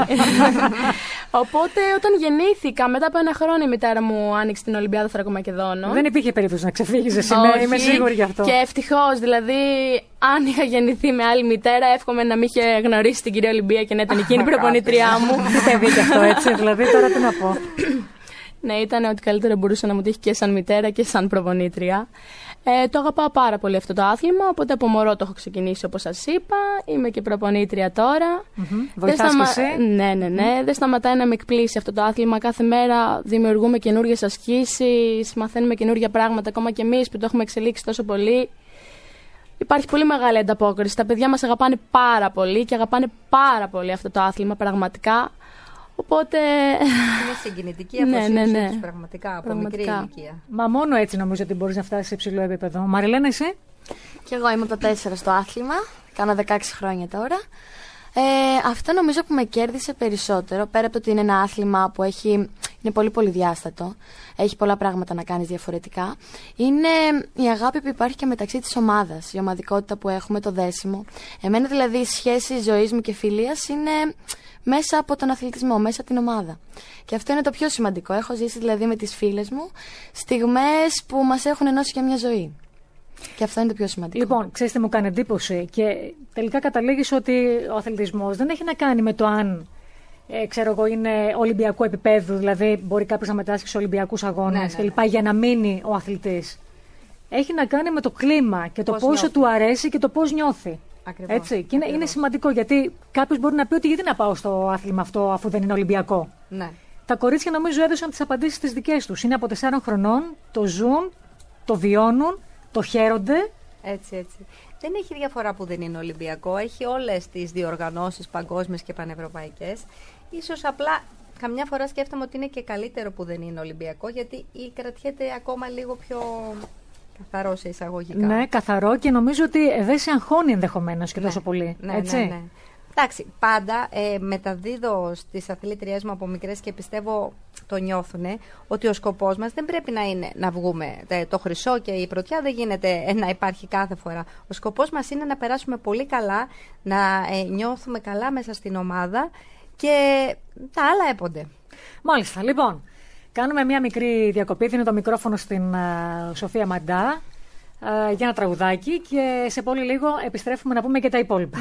Οπότε, όταν γεννήθηκα, μετά από 1 χρόνο, η μητέρα μου άνοιξε την Ολυμπιάδα Θρακομακεδόνων. Δεν υπήρχε περίπτωση να ξεφύγεις εσύ, είμαι σίγουρη γι' αυτό. Και ευτυχώς, δηλαδή, αν είχα γεννηθεί με άλλη μητέρα, εύχομαι να μην είχε γνωρίσει την κυρία Ολυμπία και να ήταν εκείνη η προπονήτριά μου. Τι παιδί κι αυτό, έτσι, δηλαδή, τώρα τι να πω. Ναι, ήταν ό,τι καλύτερο μπορούσε να μου τύχει και σαν μητέρα και σαν προπονήτρια. Το αγαπάω πάρα πολύ αυτό το άθλημα, οπότε από μωρό το έχω ξεκινήσει όπως σας είπα. Είμαι και προπονήτρια τώρα. Βοηθάς και εσύ? Ναι. Δεν σταματάει να με εκπλήσει αυτό το άθλημα. Κάθε μέρα δημιουργούμε καινούργιες ασκήσεις, μαθαίνουμε καινούργια πράγματα, ακόμα και εμείς που το έχουμε εξελίξει τόσο πολύ. Υπάρχει πολύ μεγάλη ανταπόκριση. Τα παιδιά μας αγαπάνε πάρα πολύ και αγαπάνε πάρα πολύ αυτό το άθλημα, πραγματικά. Οπότε... Είναι συγκινητική αφοσίωσή τους πραγματικά από μικρή ηλικία. Μα μόνο έτσι νομίζω ότι μπορείς να φτάσεις σε υψηλό επίπεδο. Μαριλένα, εσύ? Κι εγώ είμαι από τα 4 στο άθλημα. Κάνω 16 χρόνια τώρα. Αυτό νομίζω που με κέρδισε περισσότερο, πέρα από το ότι είναι ένα άθλημα που είναι πολύ πολυδιάστατο, έχει πολλά πράγματα να κάνεις διαφορετικά, είναι η αγάπη που υπάρχει και μεταξύ της ομάδας, η ομαδικότητα που έχουμε, το δέσιμο. Εμένα δηλαδή η σχέση ζωής μου και φιλίας είναι μέσα από τον αθλητισμό, μέσα από την ομάδα. Και αυτό είναι το πιο σημαντικό. Έχω ζήσει δηλαδή με τις φίλες μου στιγμές που μας έχουν ενώσει για μια ζωή. Και αυτό είναι το πιο σημαντικό. Λοιπόν, ξέρεις τι μου κάνει εντύπωση, και τελικά καταλήγεις ότι ο αθλητισμός δεν έχει να κάνει με το αν είναι ολυμπιακού επίπεδου, δηλαδή μπορεί κάποιος να μετάσχει σε Ολυμπιακούς αγώνες κλπ. Για να μείνει ο αθλητής. Έχει να κάνει με το κλίμα και το πόσο του αρέσει και το πώς νιώθει. Ακριβώς. Έτσι. Και είναι σημαντικό, γιατί κάποιος μπορεί να πει ότι γιατί να πάω στο άθλημα αυτό αφού δεν είναι Ολυμπιακό. Ναι. Τα κορίτσια νομίζω έδωσαν τις απαντήσεις τις δικές τους. Είναι από 4 χρονών, το ζουν, το βιώνουν, το χαίρονται. Έτσι. Δεν έχει διαφορά που δεν είναι Ολυμπιακό. Έχει όλες τις διοργανώσεις παγκόσμιες και πανευρωπαϊκές. Ίσως απλά καμιά φορά σκέφτομαι ότι είναι και καλύτερο που δεν είναι Ολυμπιακό, γιατί κρατιέται ακόμα λίγο πιο καθαρό σε εισαγωγικά. Ναι, καθαρό, και νομίζω ότι δεν σε αγχώνει ενδεχομένως και τόσο πολύ. Ναι. Εντάξει, πάντα μεταδίδω στις αθλήτριές μου από μικρές και πιστεύω το νιώθουνε, ότι ο σκοπός μας δεν πρέπει να είναι να βγούμε. Το χρυσό και η πρωτιά δεν γίνεται να υπάρχει κάθε φορά. Ο σκοπός μας είναι να περάσουμε πολύ καλά, να νιώθουμε καλά μέσα στην ομάδα και τα άλλα έπονται. Μάλιστα, λοιπόν, κάνουμε μια μικρή διακοπή, δίνω το μικρόφωνο στην Σοφία Μαντά για ένα τραγουδάκι και σε πολύ λίγο επιστρέφουμε να πούμε και τα υπόλοιπα.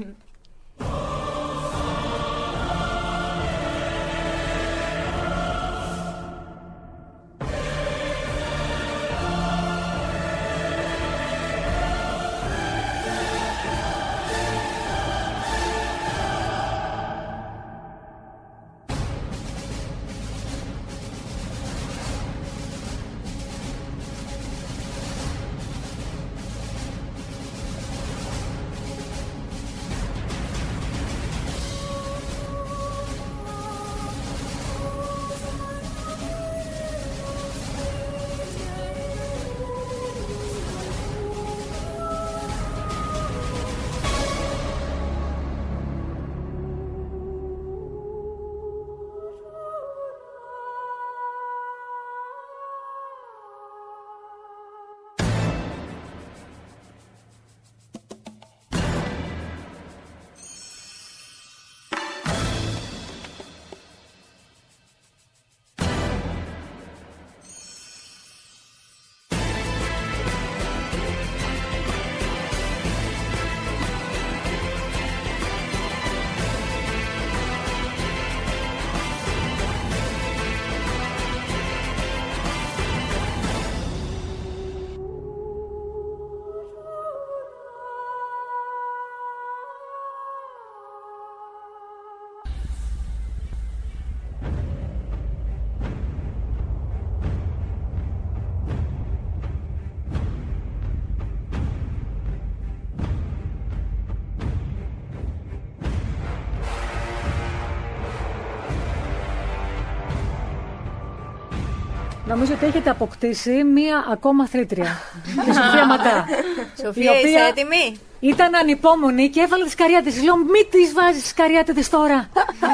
Νομίζω ότι έχετε αποκτήσει μία ακόμα αθλήτρια. Τη Σοφία Μαντά. Σοφία, είσαι έτοιμη? Ήταν ανυπόμονη και έβαλε τις καριάτες. Λέω, μην τις βάζεις τις καριάτες τώρα.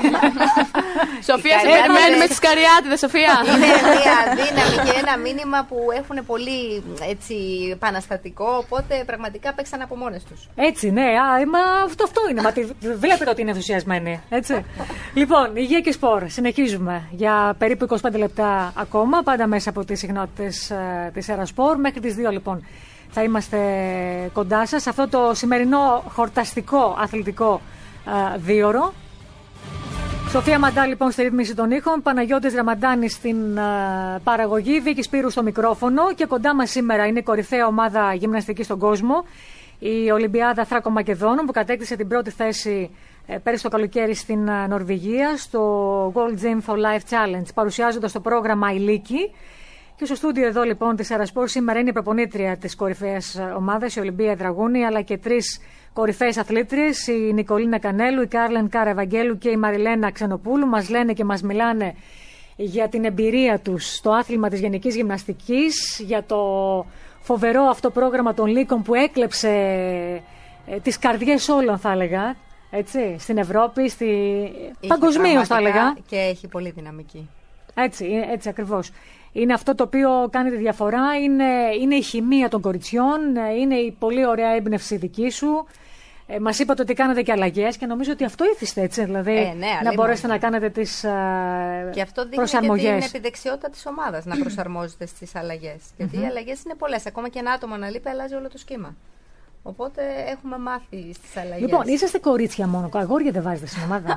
Σοφία, σε περιμένουμε τις καριάτες, Σοφία. Είναι μια δύναμη και ένα μήνυμα που έχουν πολύ έτσι, επαναστατικό. Οπότε πραγματικά παίξαν από μόνες τους. Έτσι, ναι, αυτό είναι. Μα βλέπετε ότι είναι ενθουσιασμένη. Έτσι. Λοιπόν, υγεία και σπορ. Συνεχίζουμε για περίπου 25 λεπτά ακόμα. Πάντα μέσα από τις συχνότητες της Ερασπορ. Μέχρι τις 2 λοιπόν. Θα είμαστε κοντά σας σε αυτό το σημερινό χορταστικό αθλητικό δίωρο. Σοφία Μαντά λοιπόν στη ρύθμιση των ήχων, Παναγιώτης Ραμαντάνης στην παραγωγή, Βίκη Σπύρου στο μικρόφωνο και κοντά μας σήμερα είναι η κορυφαία ομάδα γυμναστική στον κόσμο, η Ολυμπιάδα Θράκο Μακεδόνων που κατέκτησε την πρώτη θέση πέρυσι το καλοκαίρι στην Νορβηγία στο Gold Gym for Life Challenge, παρουσιάζοντας το πρόγραμμα Ηλίκη. Και στο στούντιο εδώ λοιπόν της Ερασπορ σήμερα είναι η προπονήτρια της κορυφαίας ομάδας, η Ολυμπία Δραγούνη, αλλά και 3 κορυφαίες αθλήτριες, η Νικολίνα Κανέλου, η Κάρλεν Κάρα Ευαγγέλου και η Μαριλένα Ξενοπούλου. Μας λένε και μας μιλάνε για την εμπειρία τους στο άθλημα της γενικής γυμναστικής, για το φοβερό αυτό πρόγραμμα των Λύκων που έκλεψε τις καρδιές όλων, θα έλεγα, έτσι, στην Ευρώπη, παγκοσμίως θα έλεγα. Και έχει πολύ δυναμική. Έτσι ακριβώς. Είναι αυτό το οποίο κάνει τη διαφορά, είναι η χημεία των κοριτσιών, είναι η πολύ ωραία έμπνευση δική σου. Μας είπατε ότι κάνετε και αλλαγές και νομίζω ότι αυτό ήθιστε, έτσι, δηλαδή ναι, να μπορέσετε να κάνετε τις και αυτό προσαρμογές. Και την επιδεξιότητα της ομάδας να προσαρμόζεται στις αλλαγές. Γιατί οι αλλαγές είναι πολλές. Ακόμα και ένα άτομο να λείπει αλλάζει όλο το σχήμα. Οπότε έχουμε μάθει στις αλλαγές. Λοιπόν, είσαστε κορίτσια μόνο, αγόρια δεν βάζετε στην ομάδα.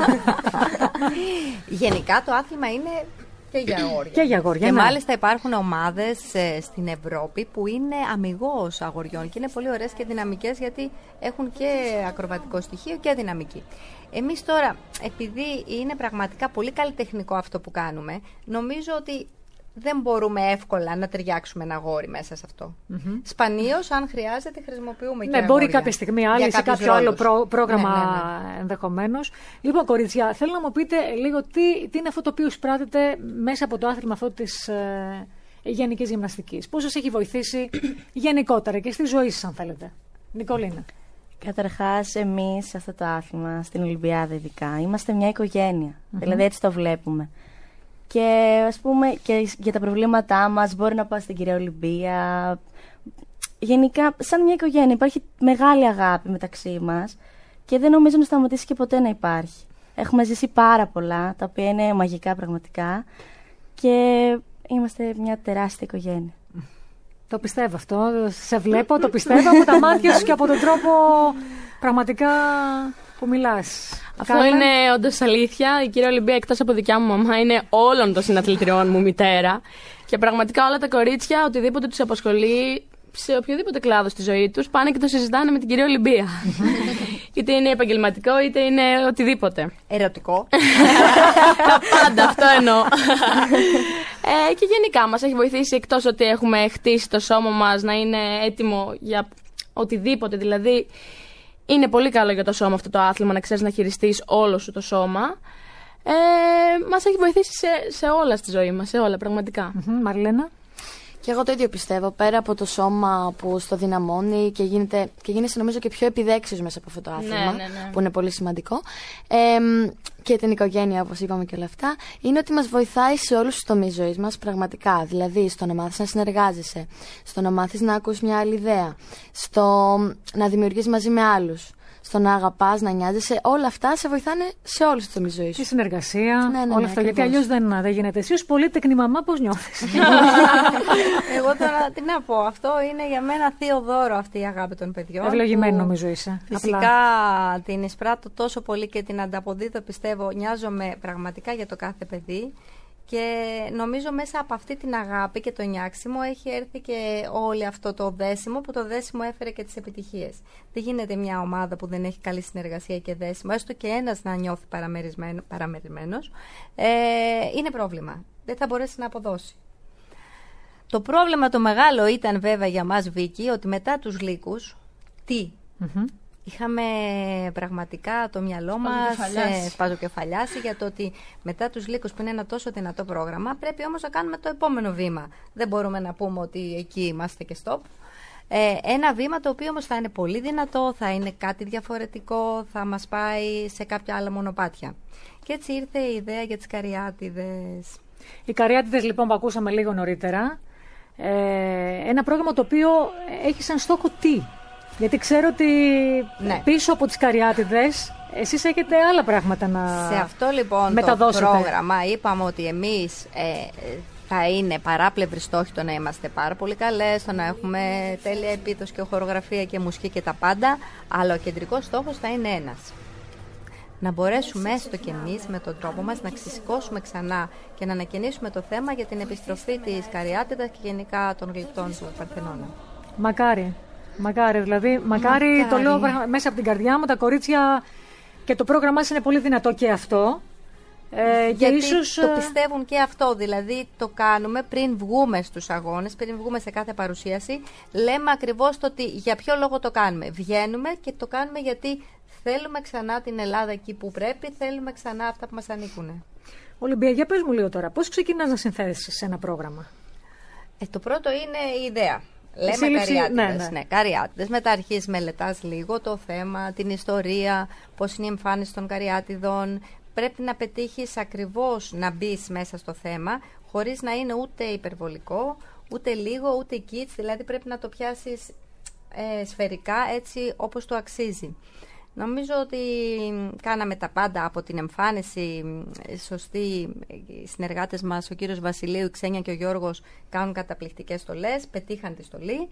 Γενικά το άθλημα είναι και για αγόρια. Και ναι. Μάλιστα υπάρχουν ομάδες στην Ευρώπη που είναι αμιγώς αγοριών και είναι πολύ ωραίες και δυναμικές γιατί έχουν και ακροβατικό στοιχείο και δυναμική. Εμείς τώρα, επειδή είναι πραγματικά πολύ καλλιτεχνικό αυτό που κάνουμε, νομίζω ότι δεν μπορούμε εύκολα να ταιριάξουμε ένα αγόρι μέσα σε αυτό. Σπανίως, αν χρειάζεται, χρησιμοποιούμε και αγόρια. Μπορεί κάποια στιγμή άλλη σε κάποιο άλλο πρόγραμμα ενδεχομένως. Λοιπόν, κορίτσια, θέλω να μου πείτε λίγο τι είναι αυτό το οποίο σπράτετε μέσα από το άθλημα αυτό της γενικής γυμναστικής. Πώς σας έχει βοηθήσει γενικότερα και στη ζωή σας, αν θέλετε. Νικολίνα. Καταρχάς, εμείς σε αυτό το άθλημα, στην Ολυμπιάδα ειδικά, είμαστε μια οικογένεια. Δηλαδή έτσι το βλέπουμε. Και ας πούμε και για τα προβλήματά μας μπορεί να πάω στην κυρία Ολυμπία. Γενικά, σαν μια οικογένεια υπάρχει μεγάλη αγάπη μεταξύ μας και δεν νομίζω να σταματήσει και ποτέ να υπάρχει. Έχουμε ζήσει πάρα πολλά, τα οποία είναι μαγικά πραγματικά και είμαστε μια τεράστια οικογένεια. Το πιστεύω αυτό. Σε βλέπω, το πιστεύω από τα μάτια σου και από τον τρόπο πραγματικά που μιλάς. Αυτό είναι όντως αλήθεια. Η κυρία Ολυμπία, εκτός από δικιά μου μαμά, είναι όλων των συναθλητριών μου μητέρα. Και πραγματικά όλα τα κορίτσια, οτιδήποτε τους απασχολεί, σε οποιοδήποτε κλάδο στη ζωή τους, πάνε και το συζητάνε με την κυρία Ολυμπία. Είτε είναι επαγγελματικό, είτε είναι οτιδήποτε. Ερωτικό. Πάντα, αυτό εννοώ. Και γενικά μας έχει βοηθήσει, εκτός ότι έχουμε χτίσει το σώμα μας να είναι έτοιμο για οτιδήποτε. Δηλαδή, είναι πολύ καλό για το σώμα αυτό το άθλημα, να ξέρεις να χειριστείς όλο σου το σώμα. Μας έχει βοηθήσει σε όλα στη ζωή μας, σε όλα πραγματικά. Μαριλένα. Και εγώ το ίδιο πιστεύω. Πέρα από το σώμα που στο δυναμώνει και γίνεσαι νομίζω και πιο επιδέξιος μέσα από αυτό το άθλημα, που είναι πολύ σημαντικό. Και την οικογένεια, όπως είπαμε και όλα αυτά, είναι ότι μας βοηθάει σε όλους τους τομείς ζωής μας πραγματικά. Δηλαδή, στο να μάθεις να συνεργάζεσαι, στο να μάθεις να ακούς μια άλλη ιδέα, στο να δημιουργείς μαζί με άλλους, στο να αγαπάς, να νοιάζεσαι. Όλα αυτά σε βοηθάνε σε όλους τους τομείς ζωής σου. Η συνεργασία, όλα αυτά. Γιατί αλλιώς δεν γίνεται. Εσύ ως πολύτεκνη μαμά, πώς νιώθεις? Εγώ τώρα τι να πω. Αυτό είναι για μένα θείο δώρο, αυτή η αγάπη των παιδιών. Ευλογημένη νομίζω είσαι. Φυσικά την εισπράττω τόσο πολύ και την ανταποδίδω, πιστεύω. Νοιάζομαι πραγματικά για το κάθε παιδί. Και νομίζω μέσα από αυτή την αγάπη και το νιάξιμο έχει έρθει και όλο αυτό το δέσιμο, που το δέσιμο έφερε και τις επιτυχίες. Δεν γίνεται μια ομάδα που δεν έχει καλή συνεργασία και δέσιμο, έστω και ένας να νιώθει παραμερισμένος, είναι πρόβλημα. Δεν θα μπορέσει να αποδώσει. Το πρόβλημα το μεγάλο ήταν βέβαια για μας, Βίκη, ότι μετά τους Λύκους, είχαμε πραγματικά το μυαλό μας σπαζοκεφαλιάσει για το ότι μετά τους Λύκους, που είναι ένα τόσο δυνατό πρόγραμμα, πρέπει όμως να κάνουμε το επόμενο βήμα. Δεν μπορούμε να πούμε ότι εκεί είμαστε και stop. Ένα βήμα το οποίο όμως θα είναι πολύ δυνατό, θα είναι κάτι διαφορετικό, θα μας πάει σε κάποια άλλα μονοπάτια. Και έτσι ήρθε η ιδέα για τις Καριάτιδες. Οι Καριάτιδες λοιπόν που ακούσαμε λίγο νωρίτερα, ένα πρόγραμμα το οποίο έχει σαν στόχο τι? Γιατί ξέρω ότι πίσω από τις Καριάτιδες εσείς έχετε άλλα πράγματα να σε αυτό λοιπόν μεταδώσετε. Το πρόγραμμα είπαμε ότι εμείς θα είναι παράπλευροι στόχοι, το να είμαστε πάρα πολύ καλές, το να έχουμε τέλεια επίδοση και χορογραφία και μουσική και τα πάντα, αλλά ο κεντρικός στόχος θα είναι ένας. Να μπορέσουμε έστω και εμείς με τον τρόπο μας να ξεσηκώσουμε ξανά και να ανακοινήσουμε το θέμα για την επιστροφή της Καριάτιδας και γενικά των γλυπτών του Παρθενώνα. Μακάρι. Μακάρι, το λέω μέσα από την καρδιά μου, τα κορίτσια, και το πρόγραμμά σας είναι πολύ δυνατό και αυτό. Γιατί ίσως το πιστεύουν και αυτό, δηλαδή το κάνουμε πριν βγούμε στους αγώνες, πριν βγούμε σε κάθε παρουσίαση, λέμε ακριβώς το ότι για ποιο λόγο το κάνουμε. Βγαίνουμε και το κάνουμε γιατί θέλουμε ξανά την Ελλάδα εκεί που πρέπει, θέλουμε ξανά αυτά που μας ανήκουν. Ολυμπία, για πες μου λίγο τώρα, πώς ξεκινάς να συνθέσεις ένα πρόγραμμα? Το πρώτο είναι η ιδέα. Λέμε Καριάτιδες. Ναι, Καριάτιδες. Μετά αρχίζεις, μελετάς λίγο το θέμα, την ιστορία, πώς είναι η εμφάνιση των Καριάτιδων. Πρέπει να πετύχεις ακριβώς να μπεις μέσα στο θέμα, χωρίς να είναι ούτε υπερβολικό, ούτε λίγο, ούτε kids. Δηλαδή πρέπει να το πιάσεις σφαιρικά, έτσι όπως το αξίζει. Νομίζω ότι κάναμε τα πάντα από την εμφάνιση σωστή. Οι συνεργάτες μας, ο κύριος Βασιλείου, η Ξένια και ο Γιώργος, κάνουν καταπληκτικές στολές, πετύχαν τη στολή.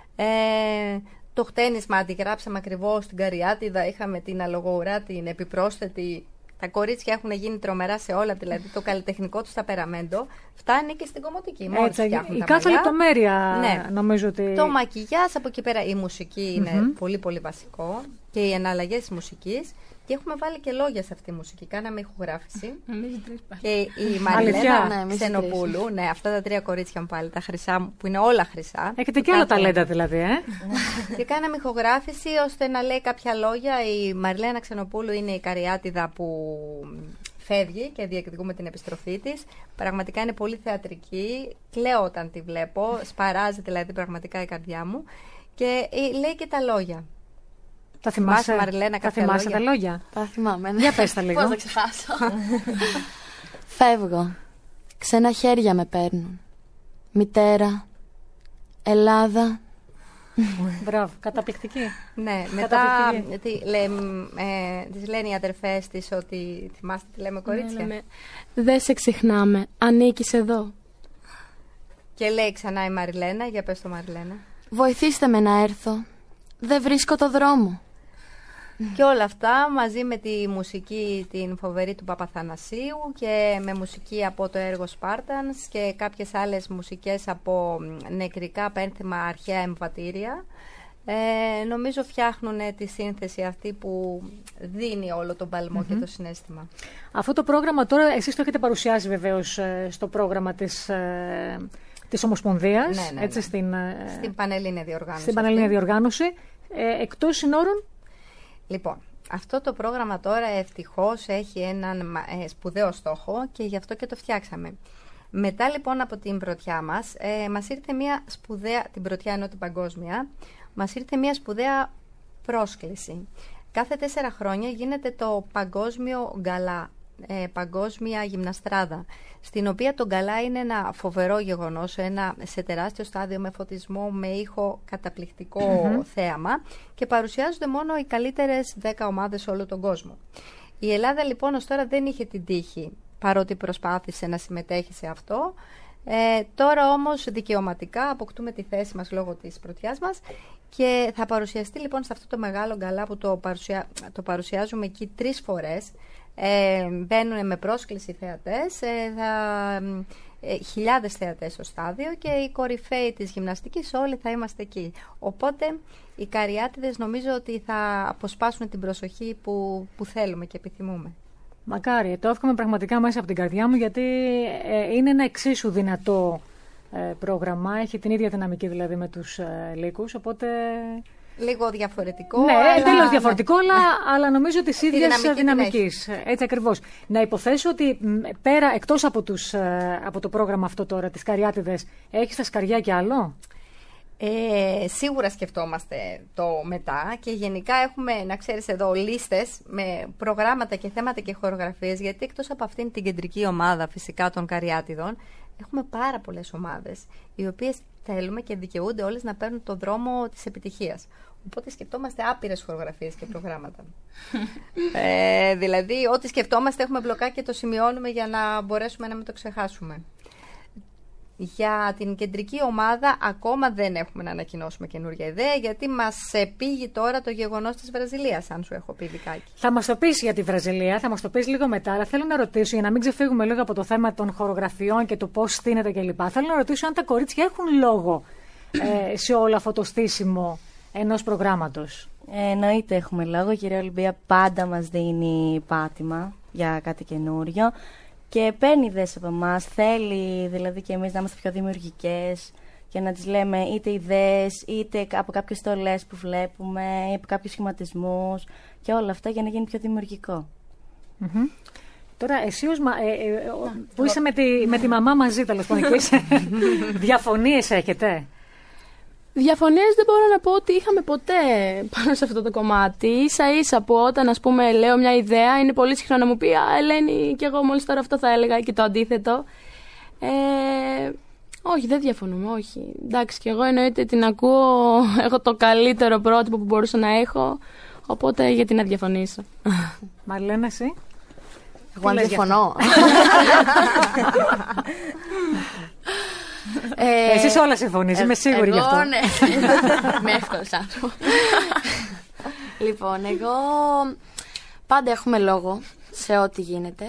Το χτένισμα αντιγράψαμε ακριβώς την Καριάτιδα, είχαμε την αλογοουρά, την επιπρόσθετη. Τα κορίτσια έχουν γίνει τρομερά σε όλα, δηλαδή το καλλιτεχνικό του σταπεραμέντο φτάνει και στην κομμωτική. Η κάθε λεπτομέρεια, νομίζω ότι. Το μακιγιάζ, από εκεί πέρα η μουσική είναι πολύ πολύ βασικό και οι εναλλαγές της μουσικής. Και έχουμε βάλει και λόγια σε αυτή τη μουσική. Κάναμε ηχογράφηση. Και η Μαριλένα Ξενοπούλου, αυτά τα τρία κορίτσια μου πάλι, τα χρυσά, που είναι όλα χρυσά. Έχετε και άλλα ταλέντα δηλαδή, Και κάναμε ηχογράφηση ώστε να λέει κάποια λόγια. Η Μαριλένα Ξενοπούλου είναι η Καριάτιδα που φεύγει και διεκδικούμε την επιστροφή της. Πραγματικά είναι πολύ θεατρική. Κλαίω όταν τη βλέπω. Σπαράζει δηλαδή πραγματικά η καρδιά μου. Και λέει και τα λόγια. Τα θυμάσαι, Μαριλένα, τα θυμάσαι τα λόγια? Τα θυμάμαι. Ναι. Για πες τα λίγο. Πώς να ξεχάσω. Φεύγω. Ξένα χέρια με παίρνουν. Μητέρα. Ελλάδα. Μπράβο, καταπληκτική. Ναι, μετά τις λένε οι αδερφές της ότι θυμάστε τι λέμε κορίτσια. Ναι, δεν σε ξεχνάμε, ανήκεις εδώ. Και λέει ξανά η Μαριλένα, για πες το Μαριλένα. Βοηθήστε με να έρθω. Δεν βρίσκω το δρόμο. Και όλα αυτά μαζί με τη μουσική την φοβερή του Παπαθανασίου και με μουσική από το έργο Σπάρτανς και κάποιες άλλες μουσικές από νεκρικά πένθυμα αρχαία εμβατήρια. Νομίζω φτιάχνουν τη σύνθεση αυτή που δίνει όλο τον παλμό και το συναίσθημα. Αυτό το πρόγραμμα τώρα εσείς το έχετε παρουσιάσει βεβαίως στο πρόγραμμα της Ομοσπονδίας. Ναι. Έτσι, στην Πανελλήνια διοργάνωση. Στην Πανελλήνια διοργάνωση. Εκτός συνόρων. Λοιπόν, αυτό το πρόγραμμα τώρα ευτυχώς έχει έναν σπουδαίο στόχο και γι' αυτό και το φτιάξαμε. Μετά λοιπόν από την πρωτιά μας ήρθε μια σπουδαία, την πρωτιά ενώ την παγκόσμια, μας ήρθε μια σπουδαία πρόσκληση. Κάθε 4 χρόνια γίνεται το παγκόσμιο γκαλά, παγκόσμια γυμναστράδα, στην οποία το γκαλά είναι ένα φοβερό γεγονός, σε τεράστιο στάδιο με φωτισμό, με ήχο, καταπληκτικό θέαμα και παρουσιάζονται μόνο οι καλύτερες 10 ομάδες σε όλο τον κόσμο. Η Ελλάδα λοιπόν ως τώρα δεν είχε την τύχη, παρότι προσπάθησε να συμμετέχει σε αυτό. Τώρα όμως δικαιωματικά αποκτούμε τη θέση μας λόγω της πρωτιάς μας και θα παρουσιαστεί λοιπόν σε αυτό το μεγάλο γκαλά που το παρουσιάζουμε εκεί 3 φορές. Μπαίνουν με πρόσκληση θεατές, χιλιάδες θεατές στο στάδιο και οι κορυφαίοι της γυμναστικής όλοι θα είμαστε εκεί. Οπότε οι Καριάτιδες νομίζω ότι θα αποσπάσουν την προσοχή που θέλουμε και επιθυμούμε. Μακάρι, το εύχομαι πραγματικά μέσα από την καρδιά μου, γιατί είναι ένα εξίσου δυνατό πρόγραμμα, έχει την ίδια δυναμική δηλαδή με τους λύκους, οπότε... Λίγο διαφορετικό. Ναι, τέλος διαφορετικό, αλλά νομίζω της ίδιας δυναμικής. Έτσι ακριβώς. Να υποθέσω ότι πέρα, εκτός από το πρόγραμμα αυτό τώρα, τις Καριάτιδες, έχεις τα σκαριά κι άλλο? Σίγουρα σκεφτόμαστε το μετά και γενικά έχουμε, να ξέρεις εδώ, λίστες με προγράμματα και θέματα και χορογραφίες, γιατί εκτός από αυτήν την κεντρική ομάδα φυσικά των Καριάτιδων έχουμε πάρα πολλές ομάδες οι οποίες θέλουμε και δικαιούνται όλες να παίρνουν το δρόμο της επιτυχίας. Οπότε σκεφτόμαστε άπειρες χορογραφίες και προγράμματα. Δηλαδή ό,τι σκεφτόμαστε έχουμε μπλοκάκι και το σημειώνουμε για να μπορέσουμε να μην το ξεχάσουμε. Για την κεντρική ομάδα ακόμα δεν έχουμε να ανακοινώσουμε καινούργια ιδέα, γιατί μας πήγε τώρα το γεγονός της Βραζιλίας, αν σου έχω πει Βικάκη. Θα μας το πεις για τη Βραζιλία, θα μας το πεις λίγο μετά, αλλά θέλω να ρωτήσω, για να μην ξεφύγουμε λίγο από το θέμα των χορογραφιών και το πώς στείνεται κλπ. Θέλω να ρωτήσω αν τα κορίτσια έχουν λόγο σε όλο αυτό το στήσιμο ενός προγράμματος. Εννοείται έχουμε λόγο. Η κυρία Ολυμπία πάντα μας δίνει πάτημα για κάτι καινούριο. Και παίρνει ιδέες από εμάς, θέλει δηλαδή και εμείς να είμαστε πιο δημιουργικές και να τις λέμε είτε ιδέες, είτε από κάποιες στολές που βλέπουμε, ή από κάποιους σχηματισμούς και όλα αυτά για να γίνει πιο δημιουργικό. Τώρα, εσύ που είσαι με τη μαμά μαζί, τέλος πάντων, διαφωνίες έχετε? Διαφωνίες δεν μπορώ να πω ότι είχαμε ποτέ πάνω σε αυτό το κομμάτι. Ίσα-ίσα που όταν, ας πούμε, λέω μια ιδέα, είναι πολύ συχνό να μου πει «Α, Ελένη, και εγώ μόλις τώρα αυτό θα έλεγα» και το αντίθετο. Όχι, δεν διαφωνούμε, όχι. Εντάξει, και εγώ εννοείται την ακούω, έχω το καλύτερο πρότυπο που μπορούσα να έχω, οπότε γιατί να διαφωνήσω. Μαριλένα, εσύ? Εγώ αν διαφωνώ. Εσείς όλα συμφωνείς, είμαι σίγουρη γι' αυτό. Ναι, με εύκολος άνθρωπο. Λοιπόν, εγώ πάντα έχουμε λόγο σε ό,τι γίνεται.